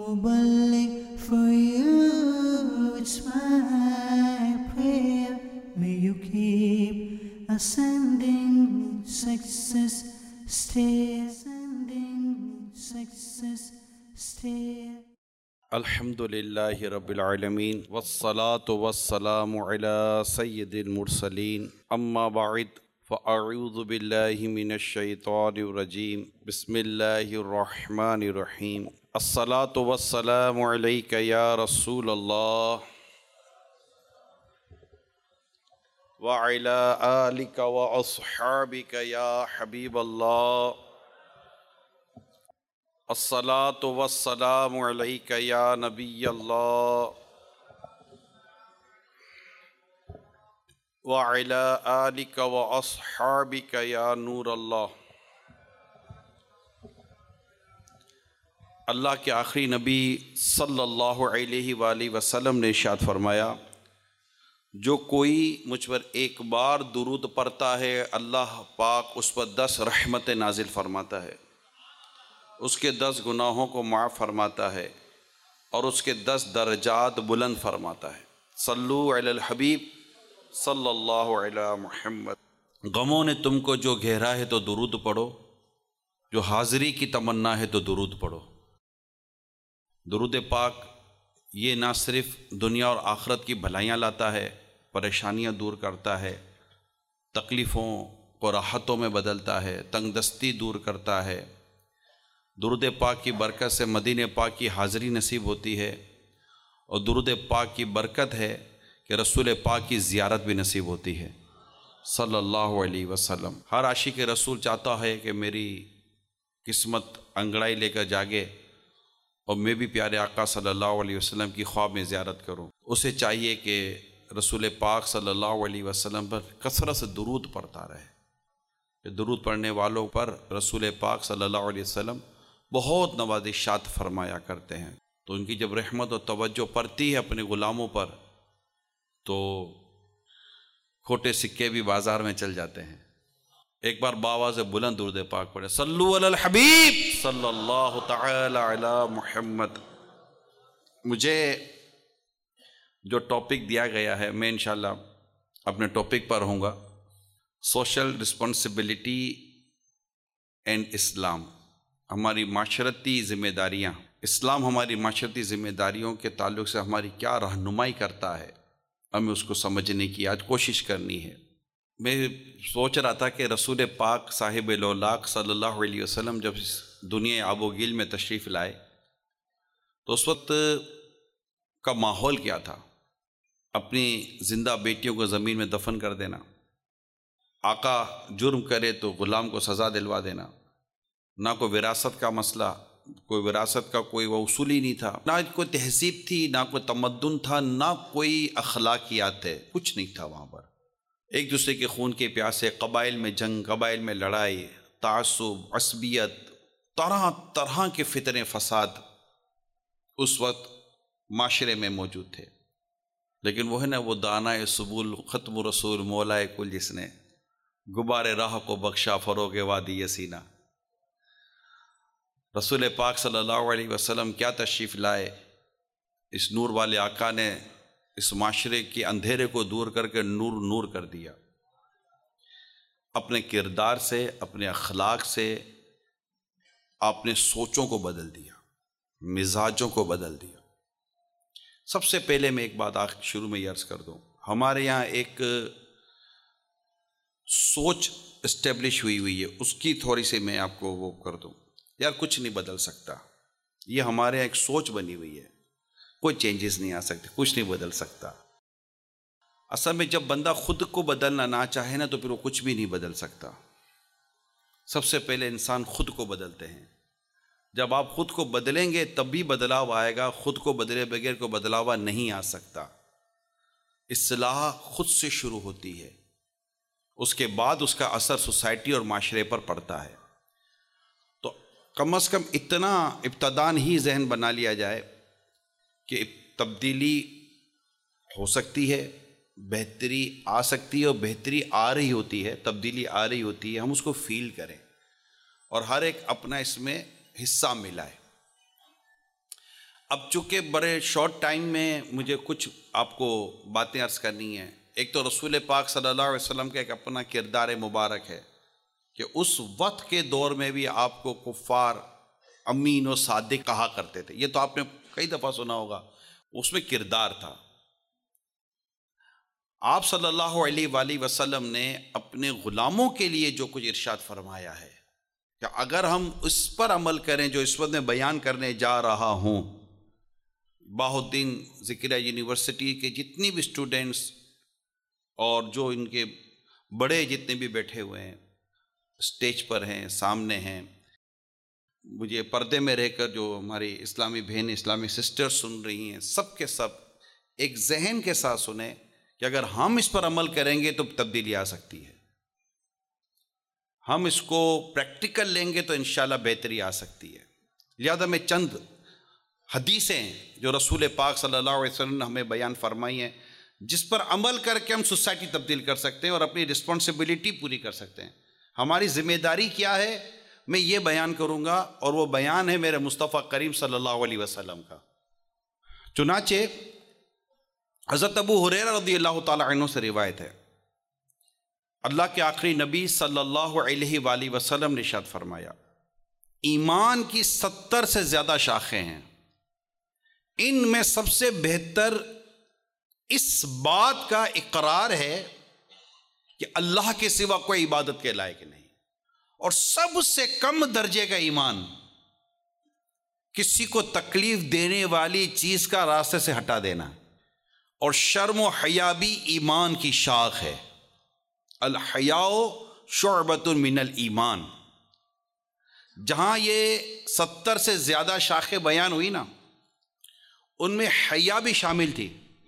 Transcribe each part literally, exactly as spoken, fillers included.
Muballigh, for you it's my prayer. May you keep ascending success stairs, ascending success stairs. الحمدللہ رب العالمین والصلاة والسلام علی سید المرسلین اما بعد فاعوذ باللہ من الشیطان الرجیم بسم اللہ الرحمن الرحیم الصلاة والسلام علیک یا رسول اللہ وعلی آلک واصحابک یا حبیب اللہ الصلاة والسلام علیک یا نبی اللہ وعلی آلک واصحابک یا نور اللہ۔ اللہ کے آخری نبی صلی اللہ علیہ وآلہ وسلم نے ارشاد فرمایا، جو کوئی مجھ پر ایک بار درود پڑھتا ہے اللہ پاک اس پر دس رحمتیں نازل فرماتا ہے، اس کے دس گناہوں کو معاف فرماتا ہے اور اس کے دس درجات بلند فرماتا ہے۔ صلو علی الحبیب صلی اللہ علی محمد۔ غموں نے تم کو جو گھیرا ہے تو درود پڑھو، جو حاضری کی تمنا ہے تو درود پڑھو۔ درود پاک یہ نہ صرف دنیا اور آخرت کی بھلائیاں لاتا ہے، پریشانیاں دور کرتا ہے، تکلیفوں کو راحتوں میں بدلتا ہے، تنگ دستی دور کرتا ہے۔ درود پاک کی برکت سے مدینہ پاک کی حاضری نصیب ہوتی ہے، اور درود پاک کی برکت ہے کہ رسول پاک کی زیارت بھی نصیب ہوتی ہے صلی اللہ علیہ وسلم۔ ہر عاشق رسول چاہتا ہے کہ میری قسمت انگڑائی لے کر جاگے اور میں بھی پیارے آقا صلی اللہ علیہ وسلم کی خواب میں زیارت کروں۔ اسے چاہیے کہ رسول پاک صلی اللہ علیہ وسلم پر کثرت سے درود پڑھتا رہے۔ درود پڑھنے والوں پر رسول پاک صلی اللہ علیہ وسلم بہت نوازشات فرمایا کرتے ہیں، تو ان کی جب رحمت و توجہ پڑتی ہے اپنے غلاموں پر تو کھوٹے سکے بھی بازار میں چل جاتے ہیں۔ ایک بار باواز بلند درود پاک پڑھے، صلو علی الحبیب صلی اللہ تعالی علی محمد۔ مجھے جو ٹاپک دیا گیا ہے میں انشاءاللہ اپنے ٹاپک پر ہوں گا، سوشل رسپانسبلٹی اینڈ اسلام، ہماری معاشرتی ذمہ داریاں۔ اسلام ہماری معاشرتی ذمہ داریوں کے تعلق سے ہماری کیا رہنمائی کرتا ہے، ہمیں اس کو سمجھنے کی آج کوشش کرنی ہے۔ میں سوچ رہا تھا کہ رسول پاک صاحب لولاق صلی اللہ علیہ وسلم جب اس دنیا آب و گل میں تشریف لائے تو اس وقت کا ماحول کیا تھا؟ اپنی زندہ بیٹیوں کو زمین میں دفن کر دینا، آقا جرم کرے تو غلام کو سزا دلوا دینا، نہ کوئی وراثت کا مسئلہ، کوئی وراثت کا کوئی وہ اصول ہی نہیں تھا، نہ کوئی تہذیب تھی، نہ کوئی تمدن تھا، نہ کوئی اخلاقیات ہے، کچھ نہیں تھا وہاں پر۔ ایک دوسرے کے خون کے پیاسے، قبائل میں جنگ، قبائل میں لڑائی، تعصب، عصبیت، طرح طرح کے فتنے فساد اس وقت معاشرے میں موجود تھے۔ لیکن وہ ہے نا وہ دانائے سبول ختم رسول مولائے کل، جس نے غبار راہ کو بخشا فروغ وادی یسینا۔ رسول پاک صلی اللہ علیہ وسلم کیا تشریف لائے، اس نور والے آقا نے اس معاشرے کے اندھیرے کو دور کر کے نور نور کر دیا۔ اپنے کردار سے، اپنے اخلاق سے آپ نے سوچوں کو بدل دیا، مزاجوں کو بدل دیا۔ سب سے پہلے میں ایک بات آخر شروع میں یہ عرض کر دوں، ہمارے یہاں ایک سوچ اسٹیبلش ہوئی ہوئی ہے، اس کی تھوڑی سی میں آپ کو وہ کر دوں۔ یار کچھ نہیں بدل سکتا، یہ ہمارے یہاں ایک سوچ بنی ہوئی ہے، کوئی چینجز نہیں آ سکتے، کچھ نہیں بدل سکتا۔ اصل میں جب بندہ خود کو بدلنا نہ چاہے نا تو پھر وہ کچھ بھی نہیں بدل سکتا۔ سب سے پہلے انسان خود کو بدلتے ہیں، جب آپ خود کو بدلیں گے تب بھی بدلاؤ آئے گا، خود کو بدلے بغیر کوئی بدلاوا نہیں آ سکتا۔ اصلاح خود سے شروع ہوتی ہے، اس کے بعد اس کا اثر سوسائٹی اور معاشرے پر پڑتا ہے۔ تو کم از کم اتنا ابتداً ہی ذہن بنا لیا جائے کہ تبدیلی ہو سکتی ہے، بہتری آ سکتی ہے، اور بہتری آ رہی ہوتی ہے، تبدیلی آ رہی ہوتی ہے، ہم اس کو فیل کریں اور ہر ایک اپنا اس میں حصہ ملائے۔ اب چونکہ بڑے شارٹ ٹائم میں مجھے کچھ آپ کو باتیں عرض کرنی ہیں. ایک تو رسول پاک صلی اللہ علیہ وسلم کا ایک اپنا کردار مبارک ہے کہ اس وقت کے دور میں بھی آپ کو کفار امین و صادق کہا کرتے تھے. یہ تو آپ نے کئی دفعہ سنا ہوگا. اس میں کردار تھا. آپ صلی اللہ علیہ وآلہ وسلم نے اپنے غلاموں کے لیے جو کچھ ارشاد فرمایا ہے کہ اگر ہم اس پر عمل کریں جو اس وقت میں بیان کرنے جا رہا ہوں. بہاء الدین ذکریہ یونیورسٹی کے جتنی بھی اسٹوڈنٹس اور جو ان کے بڑے جتنے بھی بیٹھے ہوئے ہیں اسٹیج پر ہیں, سامنے ہیں, مجھے پردے میں رہ کر جو ہماری اسلامی بہن اسلامی سسٹر سن رہی ہیں, سب کے سب ایک ذہن کے ساتھ سنیں کہ اگر ہم اس پر عمل کریں گے تو تبدیلی آ سکتی ہے. ہم اس کو پریکٹیکل لیں گے تو انشاءاللہ بہتری آ سکتی ہے. لہذا میں چند حدیثیں جو رسول پاک صلی اللہ علیہ وسلم نے ہمیں بیان فرمائی ہیں جس پر عمل کر کے ہم سوسائٹی تبدیل کر سکتے ہیں اور اپنی رسپانسبلٹی پوری کر سکتے ہیں. ہماری ذمہ داری کیا ہے میں یہ بیان کروں گا, اور وہ بیان ہے میرے مصطفیٰ کریم صلی اللہ علیہ وسلم کا. چنانچہ حضرت ابو ہریرہ رضی اللہ تعالی عنہ سے روایت ہے, اللہ کے آخری نبی صلی اللہ علیہ وآلہ وسلم نے ارشاد فرمایا, ایمان کی ستر سے زیادہ شاخیں ہیں, ان میں سب سے بہتر اس بات کا اقرار ہے کہ اللہ کے سوا کوئی عبادت کے لائق نہیں, اور سب سے کم درجے کا ایمان کسی کو تکلیف دینے والی چیز کا راستے سے ہٹا دینا, اور شرم و حیا بھی ایمان کی شاخ ہے. الحیاء شعبۃ من الایمان. جہاں یہ ستر سے زیادہ شاخیں بیان ہوئی نا, ان میں حیا بھی شامل تھی,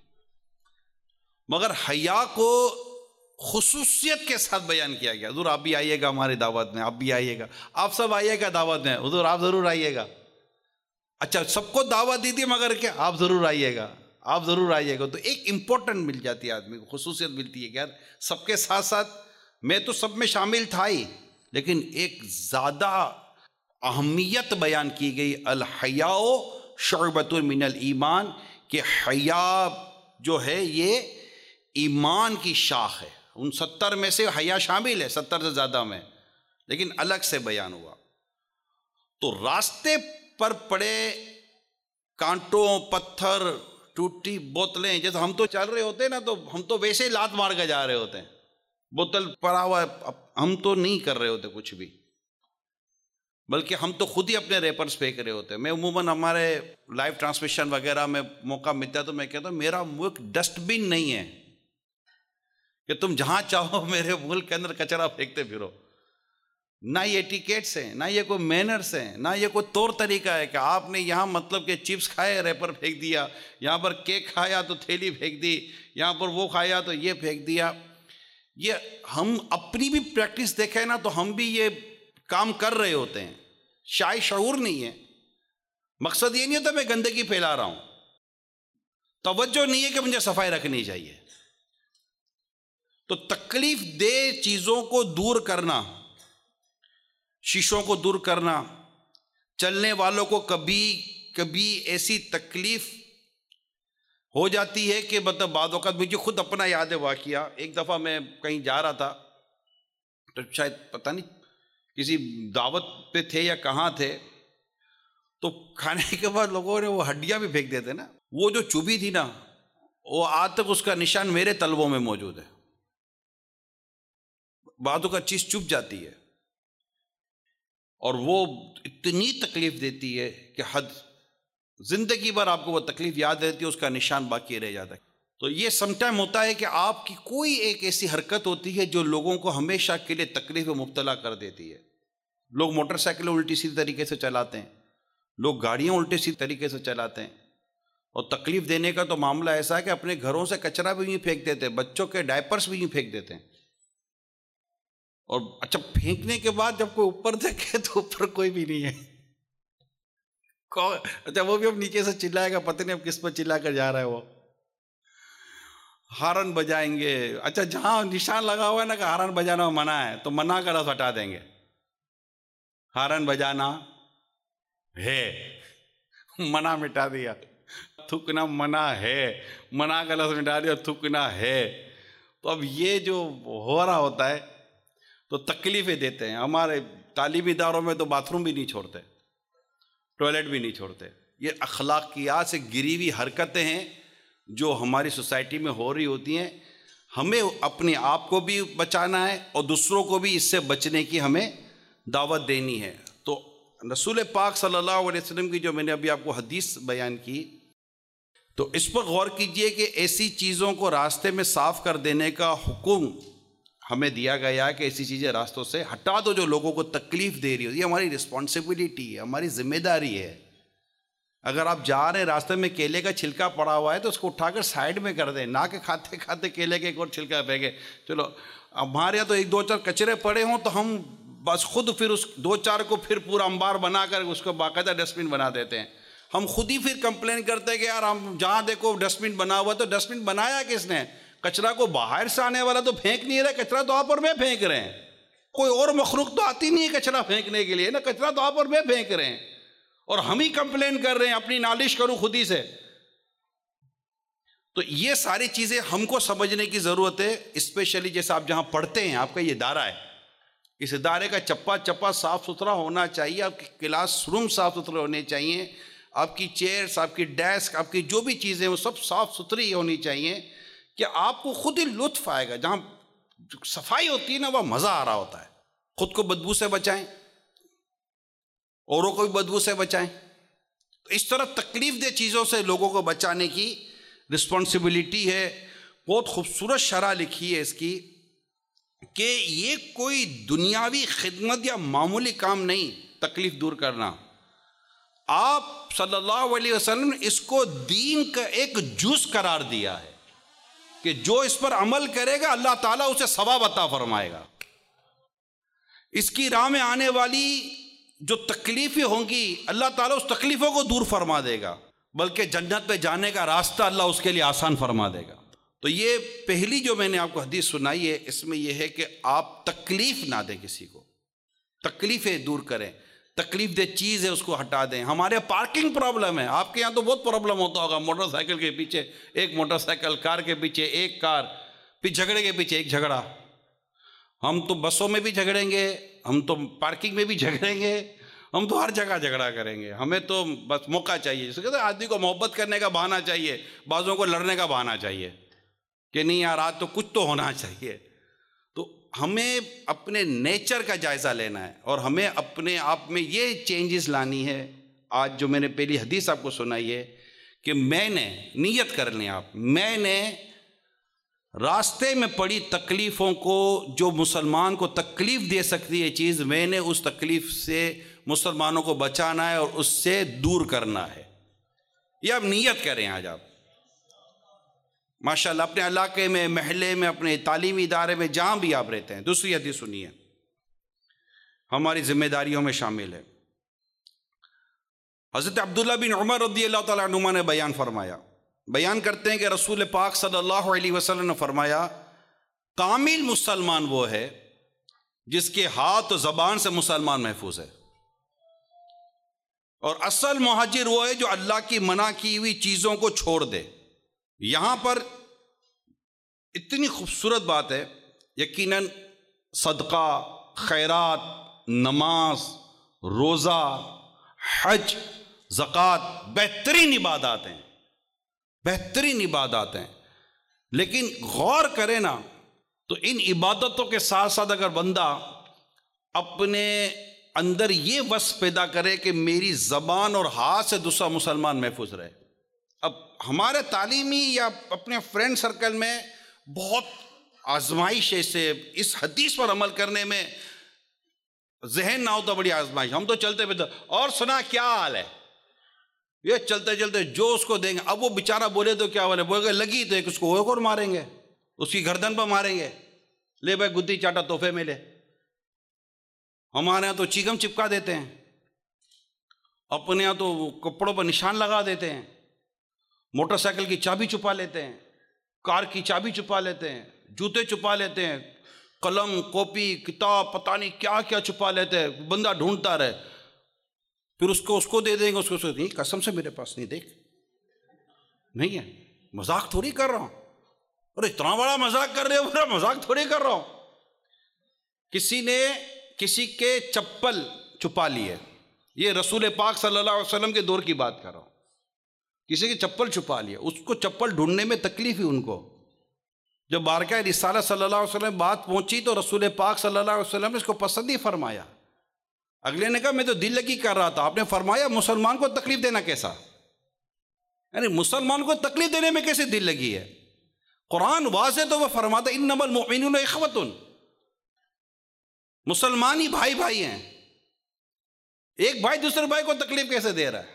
مگر حیا کو خصوصیت کے ساتھ بیان کیا گیا. حضور آپ بھی آئیے گا ہماری دعوت میں, آپ بھی آئیے گا, آپ سب آئیے گا دعوت میں, حضور آپ ضرور آئیے گا. اچھا سب کو دعوت دی تھی مگر کیا آپ ضرور آئیے گا, آپ ضرور آئیے گا. تو ایک امپورٹنٹ مل جاتی ہے آدمی کو, خصوصیت ملتی ہے کہ یار سب کے ساتھ ساتھ میں تو سب میں شامل تھا ہی, لیکن ایک زیادہ اہمیت بیان کی گئی, الحیاء شعبۃ من الایمان, کہ حیا جو ہے یہ ایمان کی شاخ ہے. ان ستر میں سے حیا شامل ہے, ستر سے زیادہ میں, لیکن الگ سے بیان ہوا. تو راستے پر پڑے کانٹوں, پتھر, ٹوٹی بوتلیں, جیسے ہم تو چل رہے ہوتے ہیں نا تو ہم تو ویسے ہی لات مار کے جا رہے ہوتے ہیں, بوتل پڑا ہوا ہے, ہم تو نہیں کر رہے ہوتے کچھ بھی, بلکہ ہم تو خود ہی اپنے ریپرز پھینک رہے ہوتے ہیں. میں عموماً ہمارے لائیو ٹرانسمیشن وغیرہ میں موقع ملتا ہے تو میں کہتا ہوں میرا ملک ڈسٹ بن نہیں ہے کہ تم جہاں چاہو میرے ملک کے اندر کچرا پھینکتے پھرو. نہ یہ ایٹیکیٹس ہیں, نہ یہ کوئی مینرس ہیں, نہ یہ کوئی طور طریقہ ہے کہ آپ نے یہاں مطلب کہ چپس کھائے ریپر پھینک دیا, یہاں پر کیک کھایا تو تھیلی پھینک دی, یہاں پر وہ کھایا تو یہ پھینک دیا. یہ ہم اپنی بھی پریکٹس دیکھیں نا تو ہم بھی یہ کام کر رہے ہوتے ہیں, شاید شعور نہیں ہے. مقصد یہ نہیں ہوتا میں گندگی پھیلا رہا ہوں, توجہ نہیں ہے کہ مجھے صفائی رکھنی چاہیے. تو تکلیف دہ چیزوں کو دور کرنا, شیشوں کو دور کرنا, چلنے والوں کو کبھی کبھی ایسی تکلیف ہو جاتی ہے کہ مطلب بعض اوقات مجھے خود اپنا یاد ہے واقعہ. ایک دفعہ میں کہیں جا رہا تھا تو شاید پتہ نہیں کسی دعوت پہ تھے یا کہاں تھے, تو کھانے کے بعد لوگوں نے وہ ہڈیاں بھی پھینک دیتے نا, وہ جو چوبی تھی نا وہ آج تک اس کا نشان میرے تلووں میں موجود ہے. بعضوں کا چیز چپ جاتی ہے اور وہ اتنی تکلیف دیتی ہے کہ حد, زندگی بھر آپ کو وہ تکلیف یاد رہتی ہے, اس کا نشان باقی رہ جاتا ہے. تو یہ سم ٹائم ہوتا ہے کہ آپ کی کوئی ایک ایسی حرکت ہوتی ہے جو لوگوں کو ہمیشہ کے لیے تکلیف میں مبتلا کر دیتی ہے. لوگ موٹر سائیکلیں الٹی سیدھی طریقے سے چلاتے ہیں, لوگ گاڑیاں الٹی سیدھی طریقے سے چلاتے ہیں, اور تکلیف دینے کا تو معاملہ ایسا ہے کہ اپنے گھروں سے کچرا بھی یوں پھینک دیتے ہیں, بچوں کے ڈائپرس بھی یوں پھینک دیتے ہیں. اور اچھا پھینکنے کے بعد جب کوئی اوپر دیکھے تو اوپر کوئی بھی نہیں ہے. اچھا وہ بھی اب نیچے سے چلائے گا, پتہ نہیں اب کس پر چلا کر جا رہا ہے. وہ ہارن بجائیں گے. اچھا جہاں نشان لگا ہوا ہے نا کہ ہارن بجانا منع ہے تو منع کا لفظ ہٹا دیں گے, ہارن بجانا ہے, منع مٹا دیا، تھوکنا منع ہے، منع کا لفظ مٹا دیا، تھوکنا ہے۔ تو اب یہ جو ہو رہا ہوتا ہے تو تکلیفیں دیتے ہیں۔ ہمارے تعلیمی اداروں میں تو باتھ روم بھی نہیں چھوڑتے، ٹوائلٹ بھی نہیں چھوڑتے۔ یہ اخلاقیات سے گری ہوئی حرکتیں ہیں جو ہماری سوسائٹی میں ہو رہی ہوتی ہیں۔ ہمیں اپنے آپ کو بھی بچانا ہے اور دوسروں کو بھی اس سے بچنے کی ہمیں دعوت دینی ہے۔ تو رسول پاک صلی اللہ علیہ وسلم کی جو میں نے ابھی آپ کو حدیث بیان کی، تو اس پر غور کیجئے کہ ایسی چیزوں کو راستے میں صاف کر دینے کا حکم ہمیں دیا گیا ہے کہ ایسی چیزیں راستوں سے ہٹا دو جو لوگوں کو تکلیف دے رہی ہو۔ یہ ہماری رسپانسبلٹی ہے، ہماری ذمہ داری ہے۔ اگر آپ جا رہے ہیں راستے میں کیلے کا چھلکا پڑا ہوا ہے تو اس کو اٹھا کر سائڈ میں کر دیں، نہ کہ کھاتے کھاتے کیلے کے ایک اور چھلکا پھینکے۔ چلو ہمارے یہاں تو ایک دو چار کچرے پڑے ہوں تو ہم بس خود پھر اس دو چار کو پھر پورا انبار بنا کر اس کو باقاعدہ ڈسٹ بن بنا دیتے ہیں۔ ہم خود ہی پھر کمپلین کرتے ہیں کہ یار ہم جہاں دیکھو ڈسٹ بن بنا ہوا، تو ڈسٹ بن بنایا کس نے؟ کچرا کو باہر سے آنے والا تو پھینک نہیں رہے، کچرا تو آپ اور میں پھینک رہے ہیں۔ کوئی اور مخلوق تو آتی نہیں ہے کچرا پھینکنے کے لیے نا، کچرا تو آپ اور میں پھینک رہے ہیں اور ہم ہی کمپلین کر رہے ہیں۔ اپنی نالش کروں خود ہی سے۔ تو یہ ساری چیزیں ہم کو سمجھنے کی ضرورت ہے، اسپیشلی جیسے آپ جہاں پڑھتے ہیں، آپ کا یہ ادارہ ہے، اس ادارے کا چپا چپا صاف ستھرا ہونا چاہیے، آپ کی کلاس روم صاف ستھرے ہونے چاہیے، آپ کی چیئرز، آپ کی ڈیسک، آپ کی جو بھی چیزیں وہ سب صاف ستھری ہونی چاہیے کہ آپ کو خود ہی لطف آئے گا۔ جہاں صفائی ہوتی ہے نا وہ مزہ آ رہا ہوتا ہے۔ خود کو بدبو سے بچائیں، اوروں کو بھی بدبو سے بچائیں۔ اس طرح تکلیف دہ چیزوں سے لوگوں کو بچانے کی رسپانسبلٹی ہے۔ بہت خوبصورت شرح لکھی ہے اس کی کہ یہ کوئی دنیاوی خدمت یا معمولی کام نہیں تکلیف دور کرنا۔ آپ صلی اللہ علیہ وسلم نے اس کو دین کا ایک جز قرار دیا ہے کہ جو اس پر عمل کرے گا اللہ تعالیٰ اسے ثواب عطا فرمائے گا۔ اس کی راہ میں آنے والی جو تکلیفیں ہوں گی اللہ تعالیٰ اس تکلیفوں کو دور فرما دے گا، بلکہ جنت پہ جانے کا راستہ اللہ اس کے لیے آسان فرما دے گا۔ تو یہ پہلی جو میں نے آپ کو حدیث سنائی ہے، اس میں یہ ہے کہ آپ تکلیف نہ دیں کسی کو، تکلیفیں دور کریں، تکلیف دہ چیز ہے اس کو ہٹا دیں۔ ہمارے پارکنگ پرابلم ہے، آپ کے یہاں تو بہت پرابلم ہوتا ہوگا، موٹر سائیکل کے پیچھے ایک موٹر سائیکل، کار کے پیچھے ایک کار، پھر جھگڑے کے پیچھے ایک جھگڑا۔ ہم تو بسوں میں بھی جھگڑیں گے، ہم تو پارکنگ میں بھی جھگڑیں گے، ہم تو ہر جگہ جھگڑا کریں گے۔ ہمیں تو بس موقع چاہیے، جیسے کہتے ہیں آدمی کو محبت کرنے کا بہانہ چاہیے، بعضوں کو لڑنے کا بہانہ چاہیے کہ نہیں یار آج تو کچھ تو ہونا چاہیے۔ تو ہمیں اپنے نیچر کا جائزہ لینا ہے اور ہمیں اپنے آپ میں یہ چینجز لانی ہے۔ آج جو میں نے پہلی حدیث آپ کو سنائی ہے کہ میں نے نیت کر لیں آپ، میں نے راستے میں پڑی تکلیفوں کو، جو مسلمان کو تکلیف دے سکتی ہے چیز، میں نے اس تکلیف سے مسلمانوں کو بچانا ہے اور اس سے دور کرنا ہے۔ یہ آپ نیت کریں آج آپ ماشاءاللہ اپنے علاقے میں، محلے میں، اپنے تعلیمی ادارے میں، جہاں بھی آپ رہتے ہیں۔ دوسری حدیث سنیے، ہماری ذمہ داریوں میں شامل ہے۔ حضرت عبداللہ بن عمر رضی اللہ تعالیٰ عنہما نے بیان فرمایا، بیان کرتے ہیں کہ رسول پاک صلی اللہ علیہ وسلم نے فرمایا، کامل مسلمان وہ ہے جس کے ہاتھ و زبان سے مسلمان محفوظ ہے، اور اصل مہاجر وہ ہے جو اللہ کی منع کی ہوئی چیزوں کو چھوڑ دے۔ یہاں پر اتنی خوبصورت بات ہے، یقیناً صدقہ، خیرات، نماز، روزہ، حج، زکوٰۃ بہترین عبادات ہیں، بہترین عبادات ہیں، لیکن غور کریں نا تو ان عبادتوں کے ساتھ ساتھ اگر بندہ اپنے اندر یہ وصف پیدا کرے کہ میری زبان اور ہاتھ سے دوسرا مسلمان محفوظ رہے۔ اب ہمارے تعلیمی یا اپنے فرینڈ سرکل میں بہت آزمائش ہے، سے اس حدیث پر عمل کرنے میں ذہن نہ ہوتا بڑی آزمائش۔ ہم تو چلتے پھرتے اور سنا کیا حال ہے، یہ چلتے چلتے جو اس کو دیں گے، اب وہ بیچارہ بولے تو کیا بولے، بولے گا لگی تو ایک اس کو ایک اور ماریں گے، اس کی گردن پر ماریں گے، لے بھائی گدی چاٹا تحفے میں لے۔ ہمارے یہاں تو چیگم چپکا دیتے ہیں، اپنے یہاں تو کپڑوں پر نشان لگا دیتے ہیں، موٹر سائیکل کی چابی چھپا لیتے ہیں، کار کی چابی چھپا لیتے ہیں، جوتے چھپا لیتے ہیں، قلم، کاپی، کتاب، پتہ نہیں کیا کیا چھپا لیتے ہیں، بندہ ڈھونڈتا رہے۔ پھر اس کو اس کو دے دیں گے، اس کو نہیں، قسم سے میرے پاس نہیں، دیکھ نہیں ہے، مذاق تھوڑی کر رہا ہوں، اور اتنا بڑا مذاق کر رہے ہو، میرا مذاق تھوڑی کر رہا ہوں۔ کسی نے کسی کے چپل چھپا لیے، یہ رسول پاک صلی اللہ علیہ وسلم کے دور کی بات کر رہا ہوں، کسی کی چپل چھپا لیا، اس کو چپل ڈھونڈنے میں تکلیف ہوئی ان کو۔ جب بارگاہ رسالہ صلی اللہ علیہ وسلم بات پہنچی تو رسول پاک صلی اللہ علیہ وسلم نے اس کو پسند نہیں فرمایا۔ اگلے نے کہا میں تو دل لگی کر رہا تھا، آپ نے فرمایا مسلمان کو تکلیف دینا کیسا، یعنی مسلمان کو تکلیف دینے میں کیسے دل لگی ہے؟ قرآن واضح تو وہ فرماتا انما المؤمنون اخوۃ، مسلمان ہی بھائی بھائی ہیں، ایک بھائی دوسرے بھائی کو تکلیف کیسے دے رہا ہے؟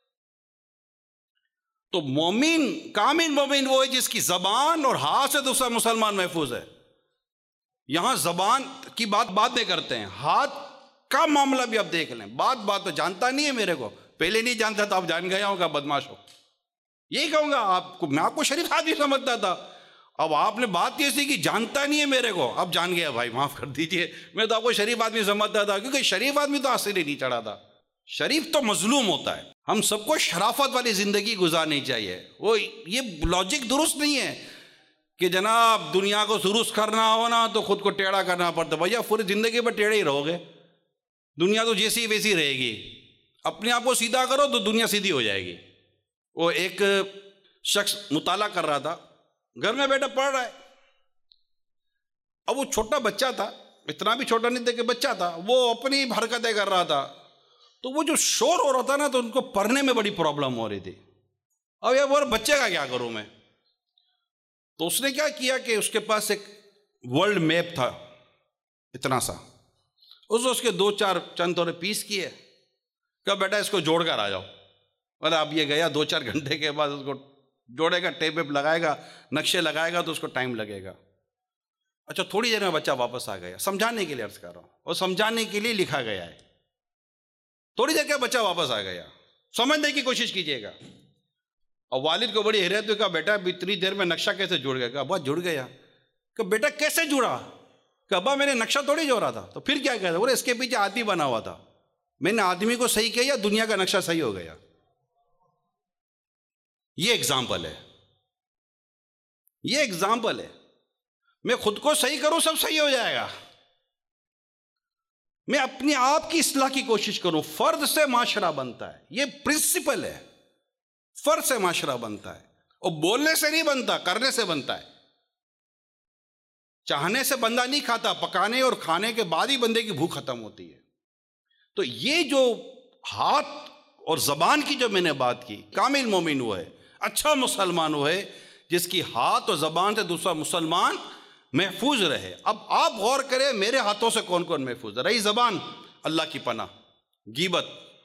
تو مومن، کامل مومن وہ ہے جس کی زبان اور ہاتھ سے دوسرا مسلمان محفوظ ہے۔ یہاں زبان کی بات بات نہیں کرتے ہیں، ہاتھ کا معاملہ بھی آپ دیکھ لیں، بات بات تو جانتا نہیں ہے میرے کو، پہلے نہیں جانتا تھا، اب جان گیا ہوں گا بدماش ہو، یہی کہوں گا آپ کو، میں آپ کو شریف آدمی سمجھتا تھا، اب آپ نے بات یہ سی کہ جانتا نہیں ہے میرے کو، اب جان گیا، بھائی معاف کر دیجئے، میں تو آپ کو شریف آدمی سمجھتا تھا، کیونکہ شریف آدمی تو آسے نہیں چڑھا تھا، شریف تو مظلوم ہوتا ہے۔ ہم سب کو شرافت والی زندگی گزارنی چاہیے، وہ یہ لاجک درست نہیں ہے کہ جناب دنیا کو درست کرنا ہو نا تو خود کو ٹیڑھا کرنا پڑتا، بھیا پوری زندگی پر ٹیڑھے ہی رہو گے، دنیا تو جیسی ویسی رہے گی، اپنے آپ کو سیدھا کرو تو دنیا سیدھی ہو جائے گی۔ وہ ایک شخص مطالعہ کر رہا تھا، گھر میں بیٹا پڑھ رہا ہے، اب وہ چھوٹا بچہ تھا، اتنا بھی چھوٹا نہیں تھا کہ بچہ تھا، وہ اپنی حرکتیں کر رہا تھا، تو وہ جو شور ہو رہا تھا نا تو ان کو پڑھنے میں بڑی پرابلم ہو رہی تھی۔ اب یہ وہ بچے کا کیا کروں میں؟ تو اس نے کیا کیا کہ اس کے پاس ایک ورلڈ میپ تھا اتنا سا، اس اس کے دو چار چند تھوڑے پیس کیے، کہا بیٹا اس کو جوڑ کر آ جاؤ، اور اب یہ گیا دو چار گھنٹے کے بعد اس کو جوڑے گا، ٹیپ ویپ لگائے گا، نقشے لگائے گا تو اس کو ٹائم لگے گا۔ اچھا تھوڑی دیر میں بچہ واپس آ گیا، سمجھانے کے لیے عرض کر رہا ہوں، اور سمجھانے کے لیے لکھا گیا ہے، تھوڑی دیر کے بچہ واپس آ گیا، سمجھنے کی کوشش کیجیے گا۔ اور والد کو بڑی حیرت ہوئی، کہا بیٹا اتنی دیر میں نقشہ کیسے جڑ گیا؟ کہا ابا جڑ گیا۔ کہ بیٹا کیسے جڑا؟ کہ ابا میں نے نقشہ تھوڑی جوڑا تھا۔ تو پھر کیا کہتا؟ بولے اس کے پیچھے آدمی بنا ہوا تھا، میں نے آدمی کو صحیح کیا، دنیا کا نقشہ صحیح ہو گیا۔ یہ اگزامپل ہے، یہ اگزامپل ہے، میں خود کو صحیح کروں سب صحیح ہو جائے گا، میں اپنے آپ کی اصلاح کی کوشش کروں، فرد سے معاشرہ بنتا ہے، یہ پرنسپل ہے، فرد سے معاشرہ بنتا ہے، اور بولنے سے نہیں بنتا، کرنے سے بنتا ہے۔ چاہنے سے بندہ نہیں کھاتا، پکانے اور کھانے کے بعد ہی بندے کی بھوک ختم ہوتی ہے۔ تو یہ جو ہاتھ اور زبان کی جو میں نے بات کی، کامل مومن وہ ہے، اچھا مسلمان وہ ہے جس کی ہاتھ اور زبان سے دوسرا مسلمان محفوظ رہے۔ اب آپ غور کریں میرے ہاتھوں سے کون کون محفوظ ہے؟ رہی زبان، اللہ کی پناہ، غیبت،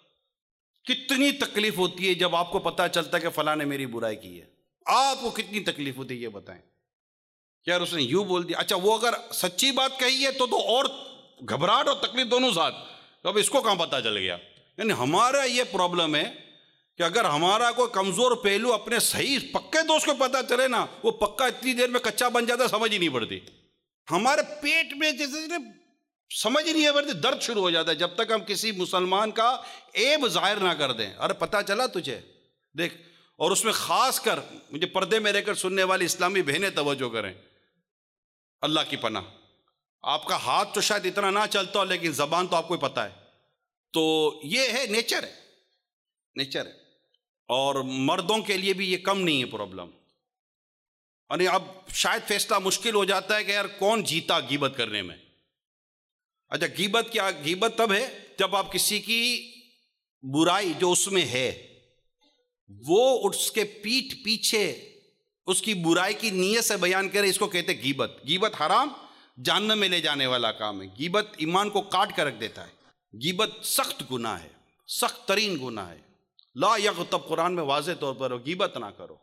کتنی تکلیف ہوتی ہے جب آپ کو پتہ چلتا ہے کہ فلاں نے میری برائی کی ہے، آپ کو کتنی تکلیف ہوتی ہے یہ بتائیں۔ یار اس نے یوں بول دیا، اچھا وہ اگر سچی بات کہی ہے تو تو اور گھبراہٹ اور تکلیف دونوں ساتھ، تو اب اس کو کہاں پتہ چل گیا؟ یعنی ہمارا یہ پرابلم ہے کہ اگر ہمارا کوئی کمزور پہلو اپنے صحیح پکے دوست کو پتہ چلے نا، وہ پکا اتنی دیر میں کچا بن جاتا، سمجھ ہی نہیں پڑتی، ہمارے پیٹ میں جیسے سمجھ ہی نہیں پڑتی، درد شروع ہو جاتا ہے جب تک ہم کسی مسلمان کا عیب ظاہر نہ کر دیں۔ ارے پتہ چلا تجھے، دیکھ، اور اس میں خاص کر مجھے پردے میں رہ کر سننے والی اسلامی بہنیں توجہ کریں، اللہ کی پناہ، آپ کا ہاتھ تو شاید اتنا نہ چلتا ہو لیکن زبان تو آپ کو پتہ ہے، تو یہ ہے نیچر ہے، نیچر ہے، اور مردوں کے لیے بھی یہ کم نہیں ہے پرابلم۔ یعنی اب شاید فیصلہ مشکل ہو جاتا ہے کہ یار کون جیتا غیبت کرنے میں۔ اچھا غیبت کیا؟ غیبت تب ہے جب آپ کسی کی برائی جو اس میں ہے وہ اس کے پیٹھ پیچھے اس کی برائی کی نیت سے بیان کرے، اس کو کہتے ہیں غیبت۔ غیبت حرام، جہنم میں لے جانے والا کام ہے، غیبت ایمان کو کاٹ کر رکھ دیتا ہے، غیبت سخت گناہ ہے، سخت ترین گناہ ہے، لا یغتب قرآن میں واضح طور پر غیبت نہ کرو۔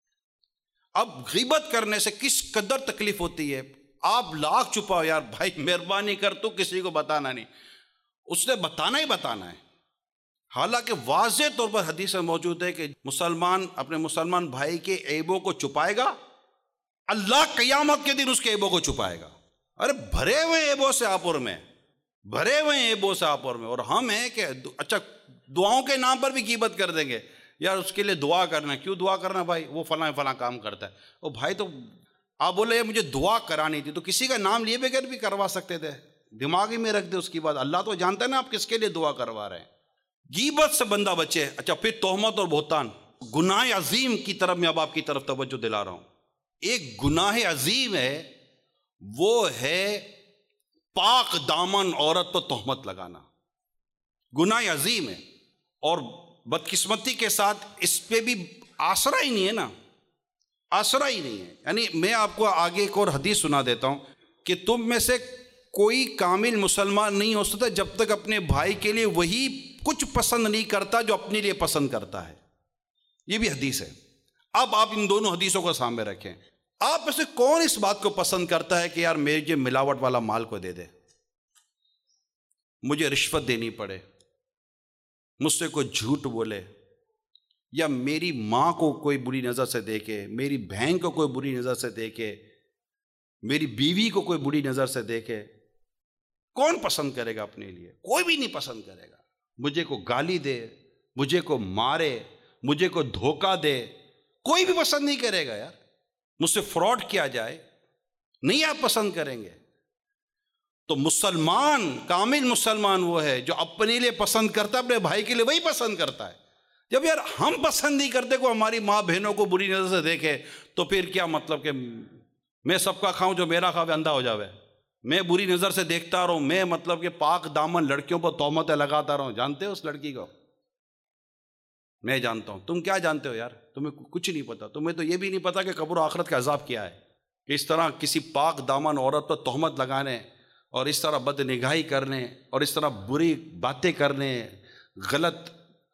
اب غیبت کرنے سے کس قدر تکلیف ہوتی ہے، آپ لاکھ چھپاؤ، یار بھائی مہربانی کر تو کسی کو بتانا نہیں، اس نے بتانا ہی بتانا ہے، حالانکہ واضح طور پر حدیث میں موجود ہے کہ مسلمان اپنے مسلمان بھائی کے عیبوں کو چھپائے گا، اللہ قیامت کے دن اس کے عیبوں کو چھپائے گا۔ ارے بھرے ہوئے عیبوں سے آپ اور میں، بھرے ہوئے ہیں ایبوں سے آپور میں، اور ہم ہیں کہ اچھا دعاؤں کے نام پر بھی غیبت کر دیں گے، یار اس کے لیے دعا کرنا. کیوں دعا کرنا بھائی؟ وہ فلاں فلاں کام کرتا ہے. او بھائی تو آپ بولے مجھے دعا کرانی تھی، تو کسی کا نام لیے بغیر بھی کروا سکتے تھے، دماغی میں رکھ دے اس کی بات. اللہ تو جانتا ہے نا آپ کس کے لیے دعا کروا رہے ہیں. غیبت سے بندہ بچے. اچھا پھر تہمت اور بہتان، گناہ عظیم کی طرف میں اب آپ کی طرف توجہ دلا رہا ہوں. ایک گناہ عظیم ہے، وہ ہے پاک دامن عورت پر تہمت لگانا. گناہ عظیم ہے، اور بدقسمتی کے ساتھ اس پہ بھی آسرا ہی نہیں ہے نا، آسرا ہی نہیں ہے. یعنی میں آپ کو آگے ایک اور حدیث سنا دیتا ہوں کہ تم میں سے کوئی کامل مسلمان نہیں ہو سکتا جب تک اپنے بھائی کے لیے وہی کچھ پسند نہیں کرتا جو اپنے لیے پسند کرتا ہے. یہ بھی حدیث ہے. اب آپ ان دونوں حدیثوں کو سامنے رکھیں. آپ میں سے کون اس بات کو پسند کرتا ہے کہ یار میرے ملاوٹ والا مال کو دے دے، مجھے رشوت دینی پڑے، مجھ سے کوئی جھوٹ بولے، یا میری ماں کو کوئی بری نظر سے دیکھے، میری بہن کو کوئی بری نظر سے دیکھے، میری بیوی کو کوئی بری نظر سے دیکھے؟ کون پسند کرے گا اپنے لیے؟ کوئی بھی نہیں پسند کرے گا. مجھے کو گالی دے، مجھے کو مارے، مجھے کو دھوکہ دے، کوئی بھی پسند نہیں کرے گا. یار مجھ سے فراڈ کیا جائے، نہیں آپ پسند کریں گے. تو مسلمان، کامل مسلمان وہ ہے جو اپنے لیے پسند کرتا ہے، اپنے بھائی کے لیے وہی پسند کرتا ہے. جب یار ہم پسند نہیں کرتے کو ہماری ماں بہنوں کو بری نظر سے دیکھے، تو پھر کیا مطلب کہ میں سب کا کھاؤں جو میرا کھاوے اندھا ہو جاوے، میں بری نظر سے دیکھتا رہوں، میں مطلب کہ پاک دامن لڑکیوں پر تہمتیں لگاتا رہوں. جانتے ہو اس لڑکی کو؟ میں جانتا ہوں. تم کیا جانتے ہو یار؟ تمہیں کچھ نہیں پتا. تمہیں تو یہ بھی نہیں پتا کہ قبر و آخرت کا عذاب کیا ہے، کہ اس طرح کسی پاک دامن عورت پر تہمت لگانے، اور اس طرح بد نگاہی کرنے، اور اس طرح بری باتیں کرنے، غلط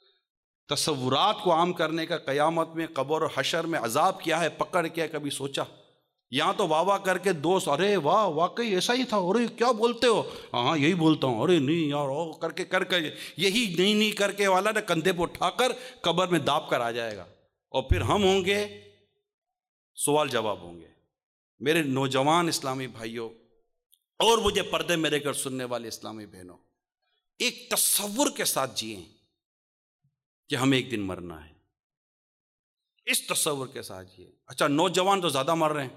تصورات کو عام کرنے کا قیامت میں قبر و حشر میں عذاب کیا ہے پکڑ کے کبھی سوچا؟ یہاں تو واہ واہ کر کے دوست، ارے واہ واقعی ایسا ہی تھا، ارے کیا بولتے ہو؟ ہاں یہی بولتا ہوں. ارے نہیں یار، او کر کے کر کے یہی نہیں نہیں کر کے والا نے کندھے پہ اٹھا کر قبر میں داب کر آ جائے گا، اور پھر ہم ہوں گے سوال جواب ہوں گے. میرے نوجوان اسلامی بھائیوں اور مجھے پردے میرے کر سننے والے اسلامی بہنوں، ایک تصور کے ساتھ جئیں کہ ہمیں ایک دن مرنا ہے. اس تصور کے ساتھ جئیں. اچھا نوجوان تو زیادہ مر رہے ہیں،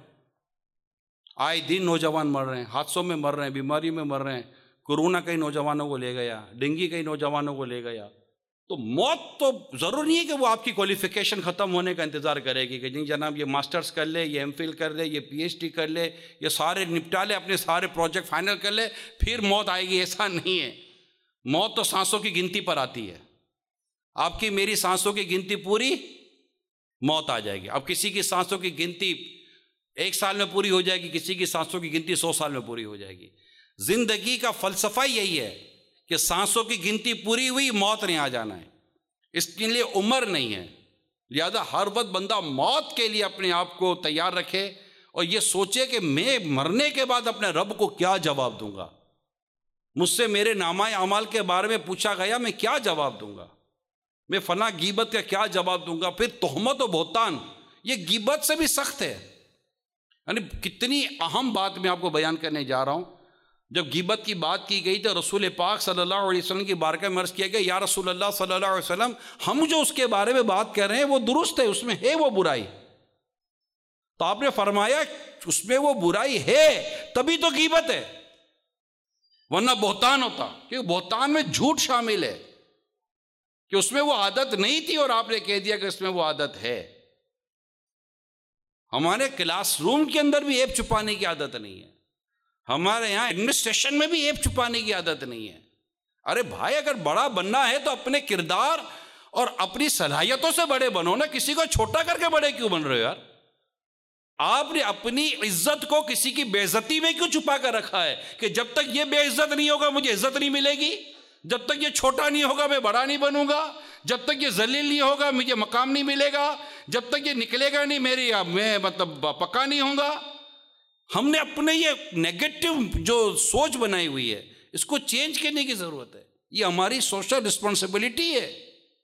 آئے دن نوجوان مر رہے ہیں، حادثوں میں مر رہے ہیں، بیماری میں مر رہے ہیں. کورونا کئی نوجوانوں کو لے گیا، ڈینگی کئی نوجوانوں کو لے گیا. تو موت تو ضرور نہیں ہے کہ وہ آپ کی کوالیفیکیشن ختم ہونے کا انتظار کرے گی کہ نہیں جناب یہ ماسٹرز کر لے، یہ ایم فل کر لے، یہ پی ایچ ڈی کر لے، یہ سارے نپٹا لے، اپنے سارے پروجیکٹ فائنل کر لے پھر موت آئے گی. ایسا نہیں ہے. موت تو سانسوں کی گنتی پر آتی ہے. آپ کی میری سانسوں کی گنتی پوری، موت آ جائے گی. اب کسی کی سانسوں کی گنتی ایک سال میں پوری ہو جائے گی، کسی کی سانسوں کی گنتی سو سال میں پوری ہو جائے گی. زندگی کا فلسفہ یہی ہے کہ سانسوں کی گنتی پوری ہوئی، موت نہیں آ جانا ہے. اس کے لیے عمر نہیں ہے. لہذا ہر وقت بندہ موت کے لیے اپنے آپ کو تیار رکھے، اور یہ سوچے کہ میں مرنے کے بعد اپنے رب کو کیا جواب دوں گا. مجھ سے میرے نامہ اعمال کے بارے میں پوچھا گیا، میں کیا جواب دوں گا؟ میں فلاں غیبت کا کیا جواب دوں گا؟ پھر تہمت و بہتان یہ غیبت سے بھی سخت ہے. یعنی کتنی اہم بات میں آپ کو بیان کرنے جا رہا ہوں. جب غیبت کی بات کی گئی تو رسول پاک صلی اللہ علیہ وسلم کی بارگاہ میں عرض کیا گیا، یا رسول اللہ صلی اللہ علیہ وسلم، ہم جو اس کے بارے میں بات کر رہے ہیں وہ درست ہے، اس میں ہے وہ برائی. تو آپ نے فرمایا اس میں وہ برائی ہے تبھی تو غیبت ہے، ورنہ بہتان ہوتا. کیونکہ بہتان میں جھوٹ شامل ہے، کہ اس میں وہ عادت نہیں تھی اور آپ نے کہہ دیا کہ اس میں وہ عادت ہے. ہمارے کلاس روم کے اندر بھی ایپ چھپانے کی عادت نہیں ہے. ہمارے یہاں ایڈمنسٹریشن میں بھی ایپ چھپانے کی عادت نہیں ہے. ارے بھائی اگر بڑا بننا ہے تو اپنے کردار اور اپنی صلاحیتوں سے بڑے بنو نا. کسی کو چھوٹا کر کے بڑے کیوں بن رہے ہو یار؟ آپ نے اپنی عزت کو کسی کی بے عزتی میں کیوں چھپا کر رکھا ہے کہ جب تک یہ بے عزت نہیں ہوگا مجھے عزت نہیں ملے گی، جب تک یہ چھوٹا نہیں ہوگا میں بڑا نہیں بنوں گا، جب تک یہ ذلیل نہیں ہوگا مجھے مقام نہیں ملے گا، جب تک یہ نکلے گا نہیں میری میں مطلب پکا نہیں ہوں گا. ہم نے اپنے یہ نیگیٹو جو سوچ بنائی ہوئی ہے اس کو چینج کرنے کی ضرورت ہے. یہ ہماری سوشل رسپانسبلٹی ہے،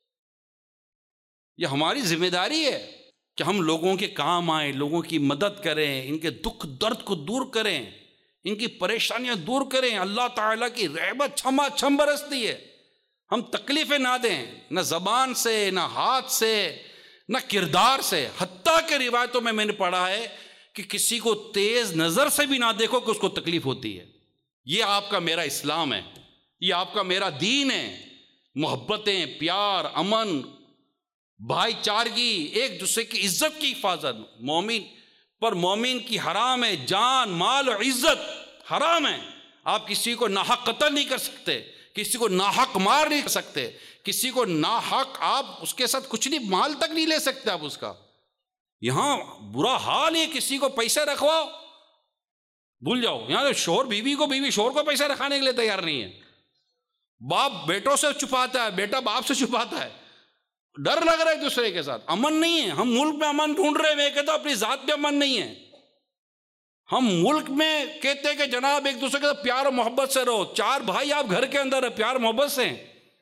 یہ ہماری ذمہ داری ہے کہ ہم لوگوں کے کام آئیں، لوگوں کی مدد کریں، ان کے دکھ درد کو دور کریں. ان کی پریشانیاں دور کریں. اللہ تعالیٰ کی رحمت چھما چھم برستی ہے. ہم تکلیفیں نہ دیں، نہ زبان سے، نہ ہاتھ سے، نہ کردار سے. حتیٰ کہ روایتوں میں میں نے پڑھا ہے کہ کسی کو تیز نظر سے بھی نہ دیکھو کہ اس کو تکلیف ہوتی ہے. یہ آپ کا میرا اسلام ہے، یہ آپ کا میرا دین ہے. محبتیں، پیار، امن، بھائی چارگی، ایک دوسرے کی عزت کی حفاظت. مومن پر مومن کی حرام ہے جان، مال اور عزت حرام ہے. آپ کسی کو ناحق قتل نہیں کر سکتے، کسی کو ناحق مار نہیں کر سکتے، کسی کو ناحق آپ اس کے ساتھ کچھ نہیں، مال تک نہیں لے سکتے آپ اس کا. یہاں برا حال ہے، کسی کو پیسے رکھواؤ، بھول جاؤ. یہاں شوہر بیوی کو، بیوی شوہر کو پیسے رکھانے کے لیے تیار نہیں ہے. باپ بیٹوں سے چھپاتا ہے، بیٹا باپ سے چھپاتا ہے. ڈر لگ رہا ہے ایک دوسرے کے ساتھ. امن نہیں ہے. ہم ملک میں امن ڈھونڈ رہے ہیں، میں کہتا ہوں اپنی ذات میں امن نہیں ہے. ہم ملک میں کہتے ہیں کہ جناب ایک دوسرے کے ساتھ پیار و محبت سے رہو. چار بھائی آپ گھر کے اندر ہے، پیار محبت سے ہیں.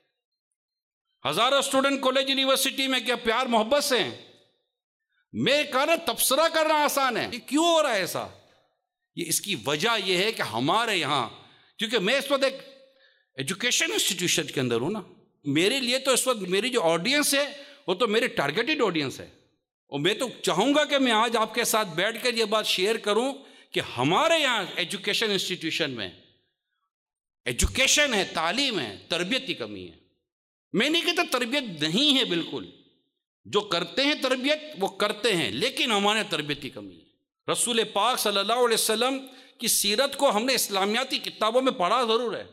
ہزاروں اسٹوڈنٹ کالج یونیورسٹی میں کیا پیار محبت سے ہیں. میں کہا نا تبصرہ کرنا آسان ہے. یہ کیوں ہو رہا ہے ایسا؟ یہ اس کی وجہ یہ ہے کہ ہمارے یہاں، کیونکہ میں اس وقت ایک ایجوکیشن انسٹیٹیوشن کے اندر ہوں نا، میرے لیے تو اس وقت میری جو آڈینس ہے وہ تو میری ٹارگیٹڈ آڈینس ہے. اور میں تو چاہوں گا کہ میں آج آپ کے ساتھ بیٹھ کر یہ بات شیئر کروں کہ ہمارے یہاں ایجوکیشن انسٹیٹیوشن میں ایجوکیشن ہے، تعلیم ہے، تربیت کی کمی ہے. میں نہیں کہتا تربیت نہیں ہے، بالکل جو کرتے ہیں تربیت وہ کرتے ہیں، لیکن ہمارے تربیت کی کمی ہے. رسول پاک صلی اللہ علیہ وسلم کی سیرت کو ہم نے اسلامیاتی کتابوں میں پڑھا ضرور ہے،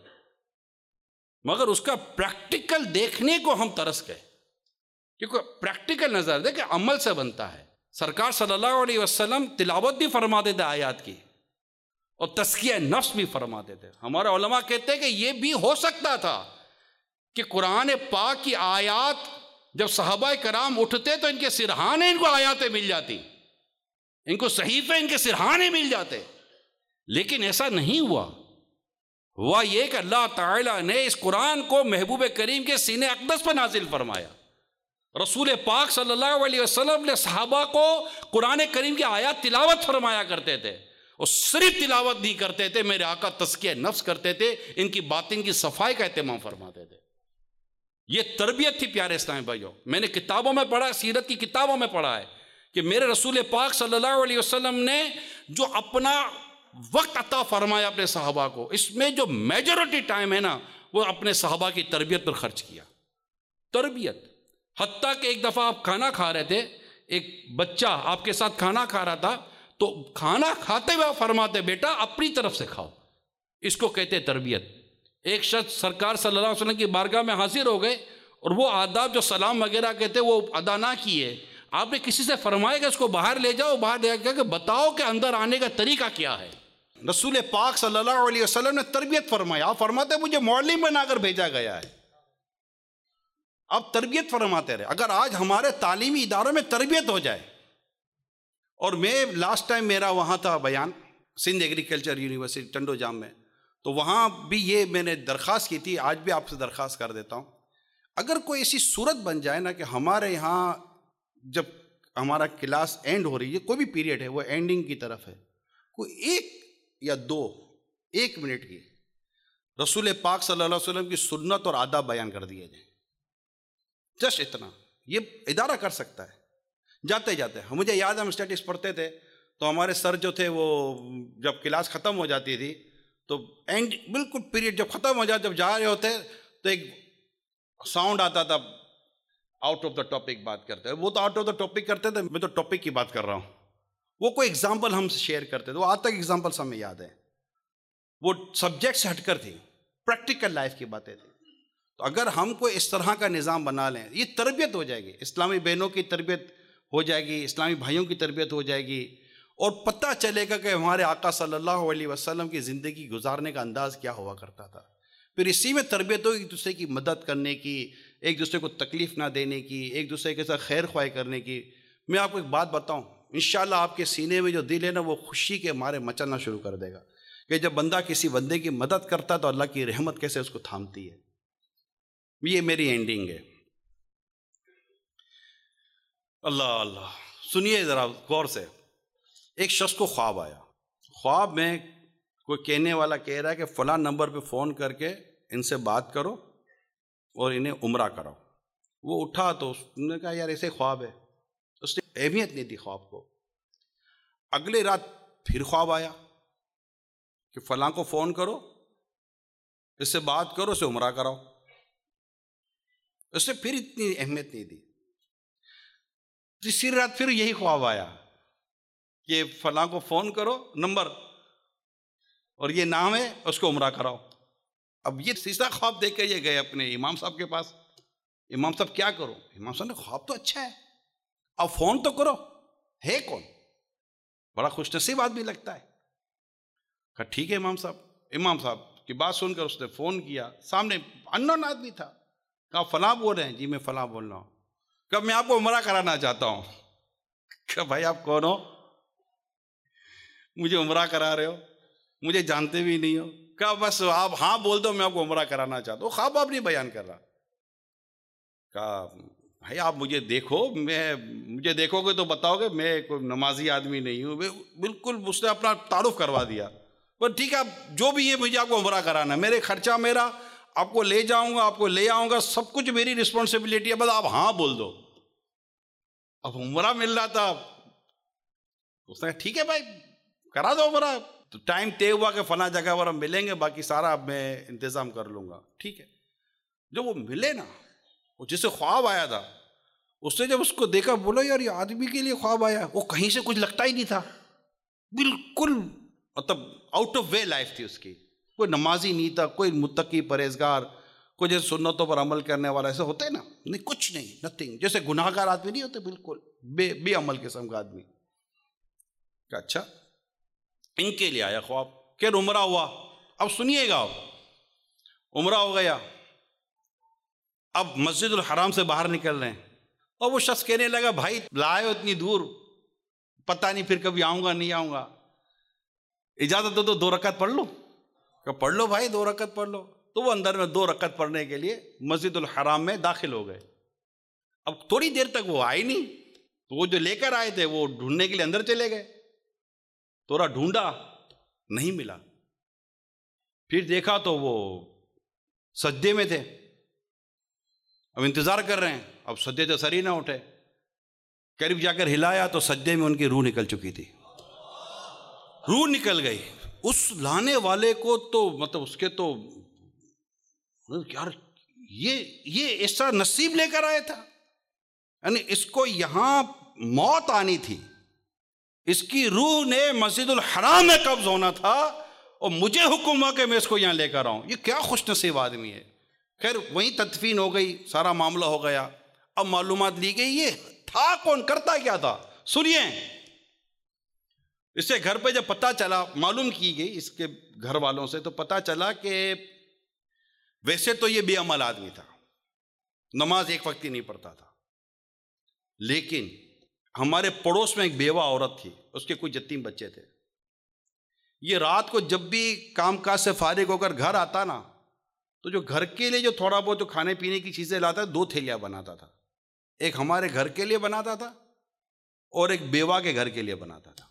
مگر اس کا پریکٹیکل دیکھنے کو ہم ترس گئے. کیونکہ پریکٹیکل نظر دے کہ عمل سے بنتا ہے. سرکار صلی اللہ علیہ وسلم تلاوت بھی فرماتے تھے آیات کی، اور تزکیہ نفس بھی فرماتے تھے. ہمارے علماء کہتے ہیں کہ یہ بھی ہو سکتا تھا کہ قرآن پاک کی آیات جب صحابہ کرام اٹھتے تو ان کے سرہانے ان کو آیاتیں مل جاتی، ان کو صحیفے ان کے سرہانے مل جاتے. لیکن ایسا نہیں ہوا. ہوا یہ کہ اللہ تعالیٰ نے اس قرآن کو محبوب کریم کے سینے اقدس پر نازل فرمایا. رسول پاک صلی اللہ علیہ وسلم نے صحابہ کو قرآن کریم کی آیات تلاوت فرمایا کرتے تھے، اور صرف تلاوت نہیں کرتے تھے، میرے آقا تزکیہ نفس کرتے تھے، ان کی باطن کی صفائی کا اہتمام فرماتے تھے. یہ تربیت تھی پیارے اسلام بھائیوں. میں نے کتابوں میں پڑھا، سیرت کی کتابوں میں پڑھا ہے کہ میرے رسول پاک صلی اللہ علیہ وسلم نے جو اپنا وقت عطا فرمایا اپنے صحابہ کو، اس میں جو میجورٹی ٹائم ہے نا وہ اپنے صحابہ کی تربیت پر خرچ کیا. تربیت، حتیٰ کہ ایک دفعہ آپ کھانا کھا رہے تھے، ایک بچہ آپ کے ساتھ کھانا کھا رہا تھا، تو کھانا کھاتے ہوئے فرماتے بیٹا اپنی طرف سے کھاؤ. اس کو کہتے تربیت. ایک شخص سرکار صلی اللہ علیہ وسلم کی بارگاہ میں حاضر ہو گئے، اور وہ آداب جو سلام وغیرہ کہتے وہ ادا نہ کیے. آپ نے کسی سے فرمایا کہ اس کو باہر لے جاؤ، باہر لے جا کے بتاؤ کہ اندر آنے کا طریقہ کیا ہے. رسول پاک صلی اللہ علیہ وسلم نے تربیت فرمایا. آپ فرماتے مجھے معلم بنا کر بھیجا گیا ہے. آپ تربیت فرماتے رہے. اگر آج ہمارے تعلیمی اداروں میں تربیت ہو جائے، اور میں لاسٹ ٹائم میرا وہاں تھا بیان سندھ ایگریکلچر یونیورسٹی ٹنڈو جام میں، تو وہاں بھی یہ میں نے درخواست کی تھی، آج بھی آپ سے درخواست کر دیتا ہوں. اگر کوئی ایسی صورت بن جائے نا کہ ہمارے یہاں جب ہمارا کلاس اینڈ ہو رہی ہے، کوئی بھی پیریڈ ہے وہ اینڈنگ کی طرف ہے، کوئی ایک یا دو ایک منٹ کی رسول پاک صلی اللہ علیہ وسلم کی سنت اور آداب بیان کر دیے جائیں. جسٹ اتنا یہ ادارہ کر سکتا ہے. جاتے جاتے مجھے یاد ہے ہم اسٹیٹکس پڑھتے تھے تو ہمارے سر جو تھے وہ جب کلاس ختم ہو جاتی تھی تو اینڈ بالکل پیریڈ جب ختم ہو جاتا، جب جا رہے ہوتے تو ایک ساؤنڈ آتا تھا، آؤٹ آف دا ٹاپک بات کرتے. وہ تو آؤٹ آف دا ٹاپک کرتے تھے، میں تو ٹاپک کی بات کر رہا ہوں. وہ کوئی ایگزامپل ہم سے شیئر کرتے تھے، وہ آج تک ایگزامپلس ہمیں یاد ہیں. وہ سبجیکٹ سے ہٹ کر تھی، پریکٹیکل لائف کی باتیں تھیں. تو اگر ہم کو اس طرح کا نظام بنا لیں، یہ تربیت ہو جائے گی. اسلامی بہنوں کی تربیت ہو جائے گی، اسلامی بھائیوں کی تربیت ہو جائے گی، اور پتہ چلے گا کہ ہمارے آقا صلی اللہ علیہ وسلم کی زندگی گزارنے کا انداز کیا ہوا کرتا تھا. پھر اسی میں تربیت ہوگی ایک دوسرے کی مدد کرنے کی، ایک دوسرے کو تکلیف نہ دینے کی، ایک دوسرے کے ساتھ خیر خواہی کرنے کی. میں آپ کو ایک بات بتاؤں، انشاءاللہ آپ کے سینے میں جو دل ہے نا وہ خوشی کے مارے مچلنا شروع کر دے گا کہ جب بندہ کسی بندے کی مدد کرتا ہے تو اللہ کی رحمت کیسے اس کو تھامتی ہے. یہ میری اینڈنگ ہے. اللہ اللہ سنیے ذرا غور سے. ایک شخص کو خواب آیا. خواب میں کوئی کہنے والا کہہ رہا ہے کہ فلاں نمبر پہ فون کر کے ان سے بات کرو اور انہیں عمرہ کراؤ. وہ اٹھا تو اس نے کہا یار ایسے خواب ہے، اس نے اہمیت نہیں دی خواب کو. اگلے رات پھر خواب آیا کہ فلاں کو فون کرو، اس سے بات کرو، اسے عمرہ کراؤ. اس نے پھر اتنی اہمیت نہیں دی. تیسری رات پھر یہی خواب آیا کہ فلاں کو فون کرو نمبر اور یہ نام ہے، اس کو عمرہ کراؤ. اب یہ تیسرا خواب دیکھ کے یہ گئے اپنے امام صاحب کے پاس. امام صاحب کیا کرو؟ امام صاحب نے خواب تو اچھا ہے، اب فون تو کرو. ہے کون؟ بڑا خوش نصیب آدمی لگتا ہے. کہا ٹھیک ہے امام صاحب. امام صاحب کی بات سن کر اس نے فون کیا. سامنے اننون آدمی تھا. کہا فلاں بول رہے ہیں؟ جی میں فلاں بول رہا ہوں. کہا میں آپ کو عمرہ کرانا چاہتا ہوں. کہا بھائی آپ کون ہو؟ مجھے عمرہ کرا رہے ہو؟ مجھے جانتے بھی نہیں ہو. کہا بس آپ ہاں بول دو، میں آپ کو عمرہ کرانا چاہتا ہوں. خواب آپ نہیں بیان کر رہا. کہا بھائی آپ مجھے دیکھو، میں مجھے دیکھو گے تو بتاؤ گے میں کوئی نمازی آدمی نہیں ہوں. بالکل اس نے اپنا تعارف کروا دیا. پر ٹھیک ہے، آپ جو بھی ہے مجھے آپ کو عمرہ کرانا ہے، میرے خرچہ میرا، آپ کو لے جاؤں گا، آپ کو لے آؤں گا، سب کچھ میری رسپانسبلٹی ہے، بس آپ ہاں بول دو. اب عمرہ مل رہا تھا. اس نے کہا ٹھیک ہے بھائی کرا دو عمرہ. تو ٹائم طے ہوا کہ فلاں جگہ پر ہم ملیں گے، باقی سارا میں انتظام کر لوں گا. ٹھیک ہے. جب وہ ملے نا، وہ جسے خواب آیا تھا، اس نے جب اس کو دیکھا بولا یار یہ آدمی کے لیے خواب آیا. وہ کہیں سے کچھ لگتا ہی نہیں تھا، بالکل مطلب آؤٹ آف وے لائف تھی اس کی. کوئی نمازی نہیں تھا، کوئی متقی پرہیزگار، کوئی جیسے سنتوں پر عمل کرنے والا ایسا ہوتا ہے نا، نہیں کچھ نہیں، نتھنگ. جیسے گناہ گار آدمی نہیں ہوتے، بالکل بے بے عمل قسم کا آدمی. کہ اچھا ان کے لیے آیا خواب. کہ عمرہ ہوا. اب سنیے گا، عمرہ ہو گیا. اب مسجد الحرام سے باہر نکل رہے ہیں اور وہ شخص کہنے لگا بھائی لائے ہو اتنی دور، پتہ نہیں پھر کبھی آؤں گا نہیں آؤں گا، اجازت دو تو دو رکعت پڑھ لو. کہ پڑھ لو بھائی دو رکعت پڑھ لو. تو وہ اندر میں دو رکعت پڑھنے کے لیے مسجد الحرام میں داخل ہو گئے. اب تھوڑی دیر تک وہ آئے نہیں، تو وہ جو لے کر آئے تھے وہ ڈھونڈنے کے لیے اندر چلے گئے. تھوڑا ڈھونڈا نہیں ملا. پھر دیکھا تو وہ سجدے میں تھے. اب انتظار کر رہے ہیں، اب سجدے سے سر ہی نہ اٹھے. قریب جا کر ہلایا تو سجدے میں ان کی روح نکل چکی تھی. روح نکل گئی. اس لانے والے کو تو مطلب اس کے تو یار یہ یہ ایسا نصیب لے کر آیا تھا، یعنی اس کو یہاں موت آنی تھی، اس کی روح نے مسجد الحرام میں قبض ہونا تھا اور مجھے حکم ہوا کہ میں اس کو یہاں لے کر آؤں. یہ کیا خوش نصیب آدمی ہے. خیر وہیں تدفین ہو گئی، سارا معاملہ ہو گیا. اب معلومات لی گئی یہ تھا کون، کرتا کیا تھا. سنیے، اس سے گھر پہ جب پتہ چلا، معلوم کی گئی اس کے گھر والوں سے، تو پتہ چلا کہ ویسے تو یہ بے عمل آدمی تھا، نماز ایک وقت ہی نہیں پڑھتا تھا، لیکن ہمارے پڑوس میں ایک بیوہ عورت تھی، اس کے کچھ یتیم بچے تھے. یہ رات کو جب بھی کام کاج سے فارغ ہو کر گھر آتا نا، تو جو گھر کے لیے جو تھوڑا بہت جو کھانے پینے کی چیزیں لاتا، دو تھیلیاں بناتا تھا. ایک ہمارے گھر کے لیے بناتا تھا اور ایک بیوہ کے گھر کے لیے بناتا تھا.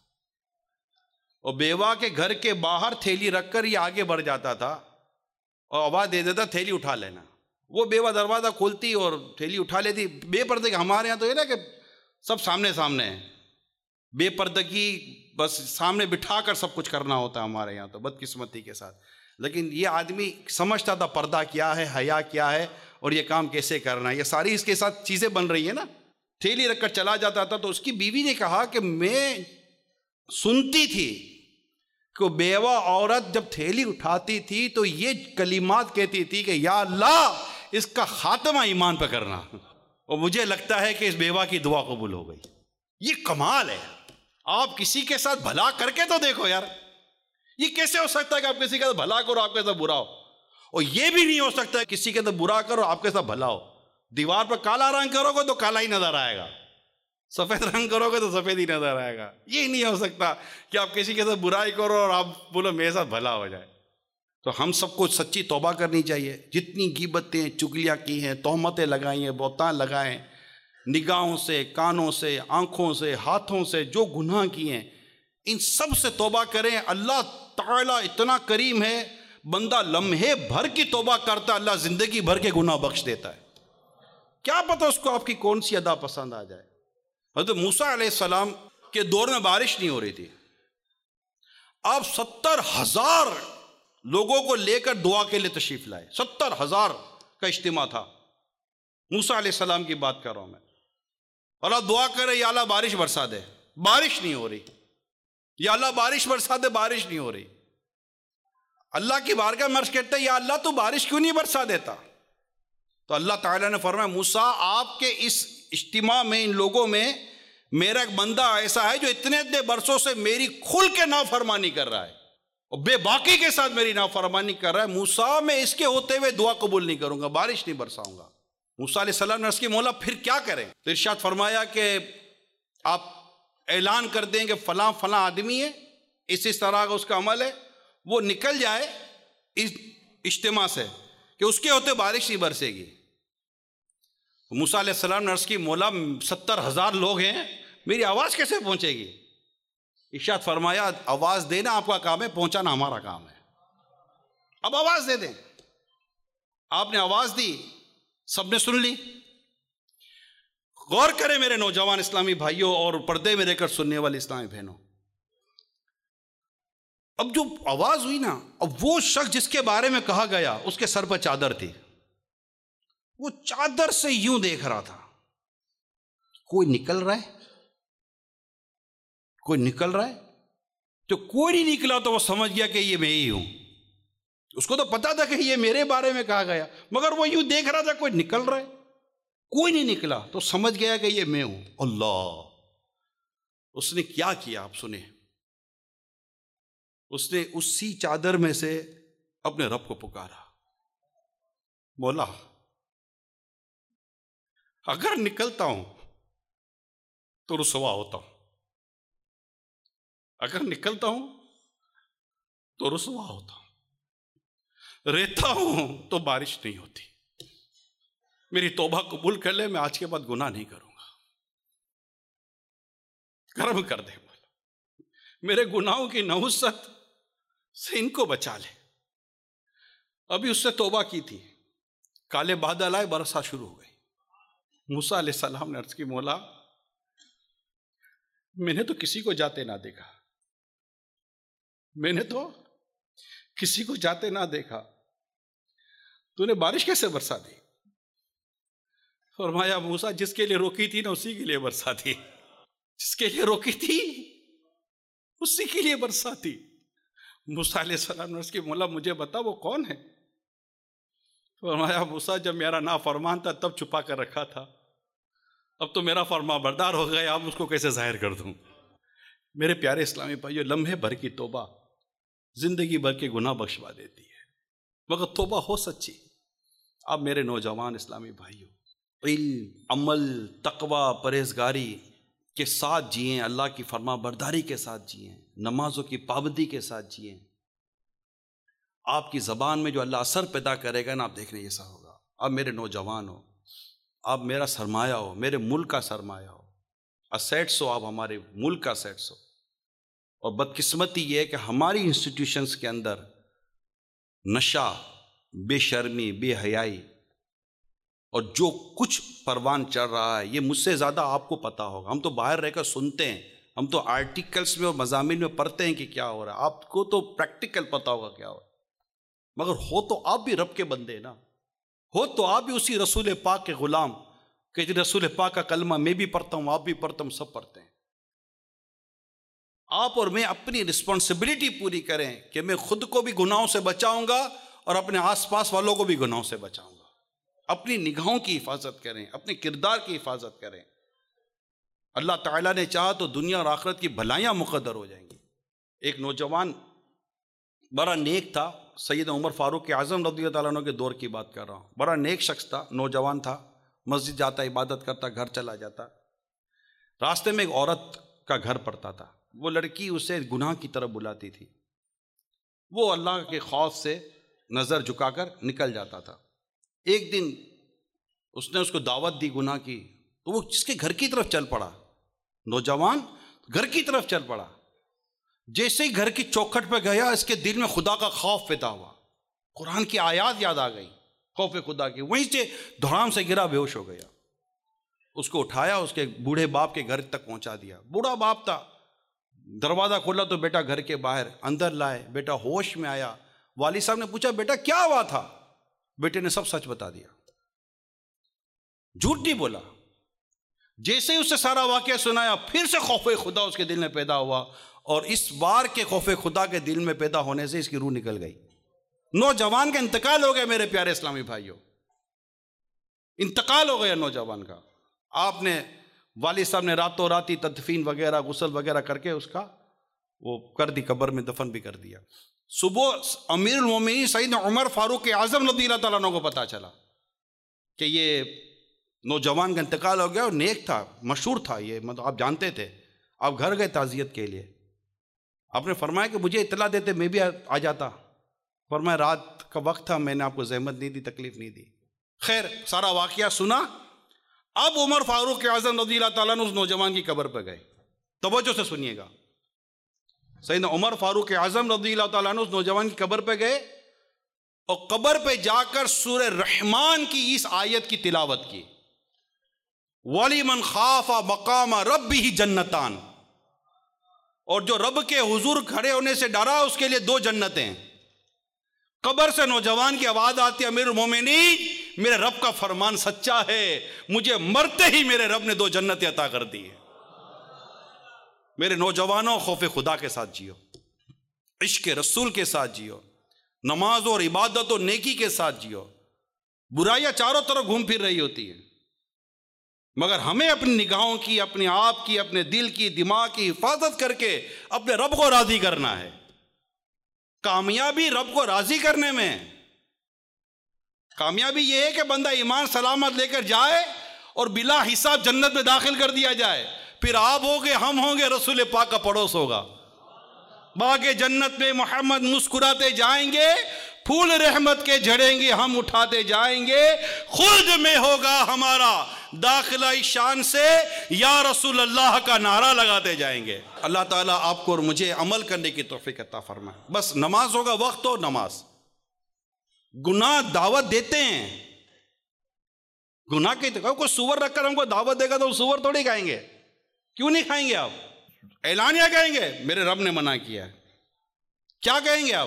اور بیوہ کے گھر کے باہر تھیلی رکھ کر یہ آگے بڑھ جاتا تھا اور آواز دے دیتا تھیلی اٹھا لینا. وہ بیوہ دروازہ کھولتی اور تھیلی اٹھا لیتی. بے پردے کے ہمارے یہاں تو ہے نا کہ سب سامنے سامنے ہیں، بے پردگی بس سامنے بٹھا کر سب کچھ کرنا ہوتا ہے ہمارے یہاں تو بدقسمتی کے ساتھ. لیکن یہ آدمی سمجھتا تھا پردہ کیا ہے، حیا کیا ہے اور یہ کام کیسے کرنا ہے. یہ ساری اس کے ساتھ چیزیں بن رہی ہیں نا. تھیلی رکھ کر چلا جاتا تھا. تو اس کی بیوی نے کہا کہ میں سنتی تھی کہ بیوہ عورت جب تھیلی اٹھاتی تھی تو یہ کلمات کہتی تھی کہ یا اللہ اس کا خاتمہ ایمان پہ کرنا. اور مجھے لگتا ہے کہ اس بیوہ کی دعا قبول ہو گئی. یہ کمال ہے. آپ کسی کے ساتھ بھلا کر کے تو دیکھو یار. یہ کیسے ہو سکتا ہے کہ آپ کسی کے ساتھ بھلا کرو آپ کے ساتھ برا ہو؟ اور یہ بھی نہیں ہو سکتا کسی کے ساتھ برا کرو آپ کے ساتھ بھلا ہو. دیوار پر کالا رنگ کرو گے تو کالا ہی نظر آئے گا، سفید رنگ کرو گے تو سفید ہی نظر آئے گا. یہ نہیں ہو سکتا کہ آپ کسی کے ساتھ برائی کرو اور آپ بولو میرے ساتھ بھلا ہو جائے. تو ہم سب کو سچی توبہ کرنی چاہیے. جتنی غیبتیں چگلیاں کی ہیں، تہمتیں لگائی ہیں، بہتان لگائے ہیں، نگاہوں سے، کانوں سے، آنکھوں سے، ہاتھوں سے جو گناہ کیے ہیں، ان سب سے توبہ کریں. اللہ تعالیٰ اتنا کریم ہے، بندہ لمحے بھر کی توبہ کرتا، اللہ زندگی بھر کے گناہ بخش دیتا ہے. کیا پتہ اس کو آپ کی کون سی ادا پسند آ جائے. حضرت موسیٰ علیہ السلام کے دور میں بارش نہیں ہو رہی تھی، آپ ستر ہزار لوگوں کو لے کر دعا کے لیے تشریف لائے. ستر ہزار کا اجتماع تھا. موسیٰ علیہ السلام کی بات کر رہا ہوں میں. اور آپ دعا کرے یا اللہ بارش برسا دے، بارش نہیں ہو رہی. یا اللہ بارش برسا دے، بارش نہیں ہو رہی. اللہ کی بارگاہ میں عرض کرتے یا اللہ تو بارش کیوں نہیں برسا دیتا؟ تو اللہ تعالیٰ نے فرمایا موسیٰ آپ کے اس اجتماع میں، ان لوگوں میں میرا ایک بندہ ایسا ہے جو اتنے اتنے برسوں سے میری کھل کے نافرمانی کر رہا ہے اور بے باکی کے ساتھ میری نافرمانی کر رہا ہے. موسیٰ میں اس کے ہوتے ہوئے دعا قبول نہیں کروں گا، بارش نہیں برساؤں گا. موسیٰ علیہ السلام نے اس کی مولا پھر کیا کریں؟ تو ارشاد فرمایا کہ آپ اعلان کر دیں کہ فلاں فلاں آدمی ہے، اس اس طرح کا اس کا عمل ہے، وہ نکل جائے اس اجتماع سے کہ اس کے ہوتے بارش نہیں برسے گی. موسیٰ علیہ السلام نے عرض کی مولا ستر ہزار لوگ ہیں، میری آواز کیسے پہنچے گی؟ ارشاد فرمایا آواز دینا آپ کا کام ہے، پہنچانا ہمارا کام ہے. اب آواز دے دیں. آپ نے آواز دی، سب نے سن لی. غور کریں میرے نوجوان اسلامی بھائیوں اور پردے میں رہ کر سننے والے اسلامی بہنوں. اب جو آواز ہوئی نا، اب وہ شخص جس کے بارے میں کہا گیا اس کے سر پر چادر تھی، وہ چادر سے یوں دیکھ رہا تھا کوئی نکل رہا ہے، کوئی نکل رہا ہے. تو کوئی نہیں نکلا تو وہ سمجھ گیا کہ یہ میں ہی ہوں. اس کو تو پتا تھا کہ یہ میرے بارے میں کہا گیا، مگر وہ یوں دیکھ رہا تھا کوئی نکل رہا ہے، کوئی نہیں نکلا تو سمجھ گیا کہ یہ میں ہوں. اللہ، اس نے کیا کیا آپ سنیں. اس نے اسی چادر میں سے اپنے رب کو پکارا، مولا اگر نکلتا ہوں تو رسوا ہوتا ہوں، اگر نکلتا ہوں تو رسوا ہوتا ہوں، رہتا ہوں تو بارش نہیں ہوتی. میری توبہ قبول کر لے، میں آج کے بعد گناہ نہیں کروں گا. کرم کر دے مولا، میرے گناہوں کی نحوست سے ان کو بچا لے. ابھی اس سے توبہ کی تھی، کالے بادل آئے، برسا شروع ہو گئی. موسیٰ علیہ السلام نے عرض کی مولا میں نے تو کسی کو جاتے نہ دیکھا، میں نے تو کسی کو جاتے نہ دیکھا، تو نے بارش کیسے برسا دی؟ فرمایا موسیٰ جس کے لیے روکی تھی نا اسی کے لیے برسا دی، جس کے لیے روکی تھی اسی کے لیے برسا دی. موسیٰ علیہ السلام نے اس کی مولا مجھے بتا وہ کون ہے؟ فرمایا موسیٰ جب میرا نافرمان تھا تب چھپا کر رکھا تھا، اب تو میرا فرما بردار ہو گیا، اب اس کو کیسے ظاہر کر دوں. میرے پیارے اسلامی بھائیو، لمحے بھر کی توبہ زندگی بھر کے گناہ بخشوا دیتی ہے، مگر توبہ ہو سچی. اب میرے نوجوان اسلامی بھائیو، علم، عمل، تقوی، پرہیزگاری کے ساتھ جئیں، اللہ کی فرما برداری کے ساتھ جئیں، نمازوں کی پابندی کے ساتھ جئیں. آپ کی زبان میں جو اللہ اثر پیدا کرے گا نا، آپ دیکھنے ایسا ہوگا. اب میرے نوجوان ہو، آپ میرا سرمایہ ہو، میرے ملک کا سرمایہ ہو، اسیٹس ہو، آپ ہمارے ملک کا اسیٹس ہو. اور بدقسمتی یہ ہے کہ ہماری انسٹیٹیوشنز کے اندر نشہ، بے شرمی، بے حیائی اور جو کچھ پروان چڑھ رہا ہے، یہ مجھ سے زیادہ آپ کو پتا ہوگا. ہم تو باہر رہ کر سنتے ہیں، ہم تو آرٹیکلز میں اور مضامین میں پڑھتے ہیں کہ کیا ہو رہا ہے، آپ کو تو پریکٹیکل پتا ہوگا کیا ہو رہا ہے. مگر ہو تو آپ بھی رب کے بندے نا، ہو تو آپ بھی اسی رسول پاک کے غلام کہ رسول پاک کا کلمہ میں بھی پڑھتا ہوں، آپ بھی پڑھتا ہوں، سب پڑھتے ہیں. آپ اور میں اپنی رسپانسبلٹی پوری کریں کہ میں خود کو بھی گناہوں سے بچاؤں گا اور اپنے آس پاس والوں کو بھی گناہوں سے بچاؤں گا. اپنی نگاہوں کی حفاظت کریں، اپنے کردار کی حفاظت کریں. اللہ تعالیٰ نے چاہا تو دنیا اور آخرت کی بھلائیاں مقدر ہو جائیں گی. ایک نوجوان بڑا نیک تھا، سید عمر فاروق اعظم رضی اللہ تعالیٰ عنہ کے دور کی بات کر رہا ہوں. بڑا نیک شخص تھا، نوجوان تھا، مسجد جاتا، عبادت کرتا، گھر چلا جاتا. راستے میں ایک عورت کا گھر پڑتا تھا، وہ لڑکی اسے گناہ کی طرف بلاتی تھی. وہ اللہ کے خوف سے نظر جھکا کر نکل جاتا تھا. ایک دن اس نے اس کو دعوت دی گناہ کی، تو وہ جس کے گھر کی طرف چل پڑا، نوجوان گھر کی طرف چل پڑا. جیسے ہی گھر کی چوکھٹ پہ گیا اس کے دل میں خدا کا خوف پیدا ہوا، قرآن کی آیات یاد آ گئی خوف خدا کی، وہیں سے دھڑام سے گرا، بے ہوش ہو گیا۔ اس کو اٹھایا، اس کے بوڑھے باپ کے گھر تک پہنچا دیا۔ بوڑھا باپ تھا، دروازہ کھولا تو بیٹا گھر کے باہر، اندر لائے، بیٹا ہوش میں آیا۔ والد صاحب نے پوچھا بیٹا کیا ہوا تھا؟ بیٹے نے سب سچ بتا دیا، جھوٹ نہیں بولا۔ جیسے ہی اس سے سارا واقعہ سنایا، پھر سے خوف خدا اس کے دل میں پیدا ہوا، اور اس بار کے خوف خدا کے دل میں پیدا ہونے سے اس کی روح نکل گئی۔ نوجوان کا انتقال ہو گیا میرے پیارے اسلامی بھائیوں، انتقال ہو گیا نوجوان کا۔ آپ نے والد صاحب نے راتوں راتی تدفین وغیرہ غسل وغیرہ کر کے اس کا وہ کر دی، قبر میں دفن بھی کر دیا۔ صبح امیر المومنین سیدنا عمر فاروق اعظم رضی اللہ تعالیٰ عنہ کو پتا چلا کہ یہ نوجوان کا انتقال ہو گیا، اور نیک تھا، مشہور تھا یہ، مطلب آپ جانتے تھے۔ آپ گھر گئے تعزیت کے لیے، آپ نے فرمایا کہ مجھے اطلاع دیتے میں بھی آ جاتا۔ فرمایا رات کا وقت تھا، میں نے آپ کو زحمت نہیں دی، تکلیف نہیں دی۔ خیر سارا واقعہ سنا۔ اب عمر فاروق اعظم رضی اللہ تعالیٰ عنہ اس نوجوان کی قبر پہ گئے، توجہ سے سنیے گا۔ سیدنا عمر فاروق اعظم رضی اللہ تعالیٰ عنہ اس نوجوان کی قبر پہ گئے، اور قبر پہ جا کر سورہ رحمان کی اس آیت کی تلاوت کی، وَلِمَنْ خَافَ مَقَامَ رَبِّهِ جَنَّتَانِ، اور جو رب کے حضور کھڑے ہونے سے ڈرا اس کے لیے دو جنتیں۔ قبر سے نوجوان کی آواز آتی ہے، امیر المومنین میرے رب کا فرمان سچا ہے، مجھے مرتے ہی میرے رب نے دو جنتیں عطا کر دی ہیں۔ میرے نوجوانوں خوف خدا کے ساتھ جیو، عشق رسول کے ساتھ جیو، نماز اور عبادت و نیکی کے ساتھ جیو۔ برائیاں چاروں طرف گھوم پھر رہی ہوتی ہیں، مگر ہمیں اپنی نگاہوں کی، اپنے آپ کی، اپنے دل کی، دماغ کی حفاظت کر کے اپنے رب کو راضی کرنا ہے۔ کامیابی رب کو راضی کرنے میں، کامیابی یہ ہے کہ بندہ ایمان سلامت لے کر جائے اور بلا حساب جنت میں داخل کر دیا جائے، پھر آپ ہوگے، ہم ہوں گے، رسول پاک کا پڑوس ہوگا۔ باغ جنت میں محمد مسکراتے جائیں گے، پھول رحمت کے جھڑیں گے، ہم اٹھاتے جائیں گے، خود میں ہوگا ہمارا داخلہ شان سے یا رسول اللہ کا نعرہ لگاتے جائیں گے۔ اللہ تعالیٰ آپ کو اور مجھے عمل کرنے کی توفیق عطا فرمائے۔ بس نماز ہوگا وقت ہو نماز۔ گناہ دعوت دیتے ہیں، گناہ کے کوئی سور رکھ کر ہم کو دعوت دے گا تو سور تھوڑی کھائیں گے، کیوں نہیں کھائیں گے؟ آپ اعلانیہ کہیں گے میرے رب نے منع کیا ہے۔ کیا کہیں گے آپ؟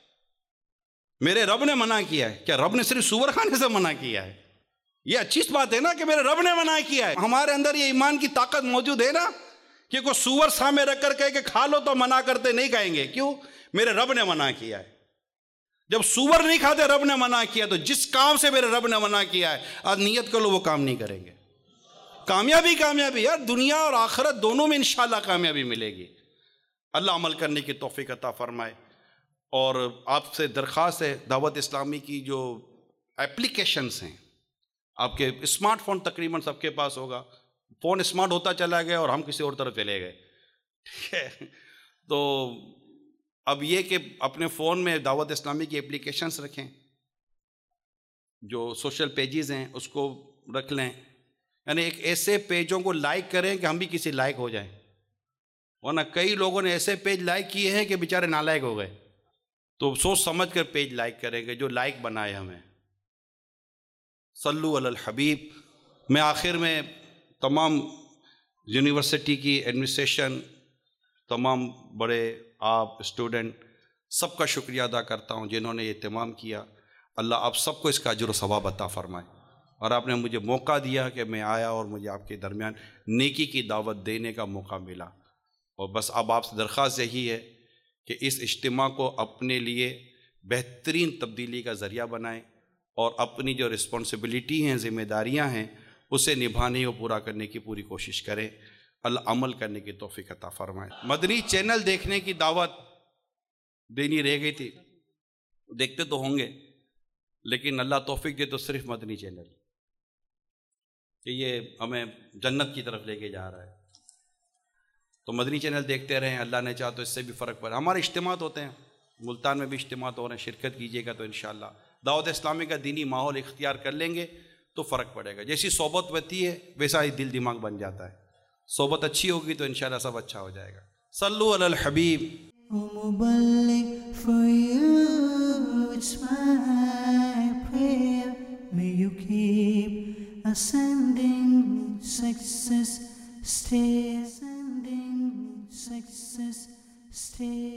میرے رب نے منع کیا ہے۔ کیا رب نے صرف سور کھانے سے منع کیا ہے؟ یہ اچھی بات ہے نا کہ میرے رب نے منع کیا ہے۔ ہمارے اندر یہ ایمان کی طاقت موجود ہے نا کہ کوئی سور سامنے رکھ کر کہے کہ کھا لو تو منع کرتے نہیں کہیں گے، کیوں؟ میرے رب نے منع کیا ہے۔ جب سور نہیں کھاتے رب نے منع کیا، تو جس کام سے میرے رب نے منع کیا ہے آج نیت کر لو وہ کام نہیں کریں گے۔ کامیابی کامیابی یار، دنیا اور آخرت دونوں میں انشاءاللہ کامیابی ملے گی۔ اللہ عمل کرنے کی توفیق عطا فرمائے۔ اور آپ سے درخواست ہے، دعوت اسلامی کی جو اپلیکیشنز ہیں، آپ کے اسمارٹ فون تقریباً سب کے پاس ہوگا، فون اسمارٹ ہوتا چلا گیا اور ہم کسی اور طرف چلے گئے، ٹھیک ہے؟ تو اب یہ کہ اپنے فون میں دعوت اسلامی کی اپلیکیشنز رکھیں، جو سوشل پیجز ہیں اس کو رکھ لیں، یعنی ایک ایسے پیجوں کو لائک کریں کہ ہم بھی کسی لائک ہو جائیں، ورنہ کئی لوگوں نے ایسے پیج لائک کیے ہیں کہ بیچارے نالائک ہو گئے۔ تو سوچ سمجھ کر پیج لائک کریں گے جو لائک بنائے ہمیں۔ صلو علی الحبیب۔ میں آخر میں تمام یونیورسٹی کی ایڈمنسٹریشن، تمام بڑے آپ اسٹوڈنٹ سب کا شکریہ ادا کرتا ہوں جنہوں نے یہ اہتمام کیا۔ اللہ آپ سب کو اس کا اجر و ثواب عطا فرمائے، اور آپ نے مجھے موقع دیا کہ میں آیا اور مجھے آپ کے درمیان نیکی کی دعوت دینے کا موقع ملا۔ اور بس اب آپ سے درخواست یہی ہے کہ اس اجتماع کو اپنے لیے بہترین تبدیلی کا ذریعہ بنائیں، اور اپنی جو رسپانسبلٹی ہیں، ذمہ داریاں ہیں، اسے نبھانے اور پورا کرنے کی پوری کوشش کریں۔ اللہ عمل کرنے کی توفیق عطا فرمائے۔ مدنی چینل دیکھنے کی دعوت دینی رہ گئی تھی، دیکھتے تو ہوں گے، لیکن اللہ توفیق دے تو صرف مدنی چینل، کہ یہ ہمیں جنت کی طرف لے کے جا رہا ہے، تو مدنی چینل دیکھتے رہیں۔ اللہ نے چاہا تو اس سے بھی فرق پڑا۔ ہمارے اجتماعات ہوتے ہیں، ملتان میں بھی اجتماعات ہو رہے ہیں، شرکت کیجیے گا تو انشاءاللہ دعوت اسلامی کا دینی ماحول اختیار کر لیں گے تو فرق پڑے گا۔ جیسی صحبت بنتی ہے ویسا ہی دل دماغ بن جاتا ہے۔ صحبت اچھی ہوگی تو انشاءاللہ سب اچھا ہو جائے گا۔ صلو علی الحبیب. O Muballigh, for you it's my prayer. May you keep ascending success stairs, ascending success stairs.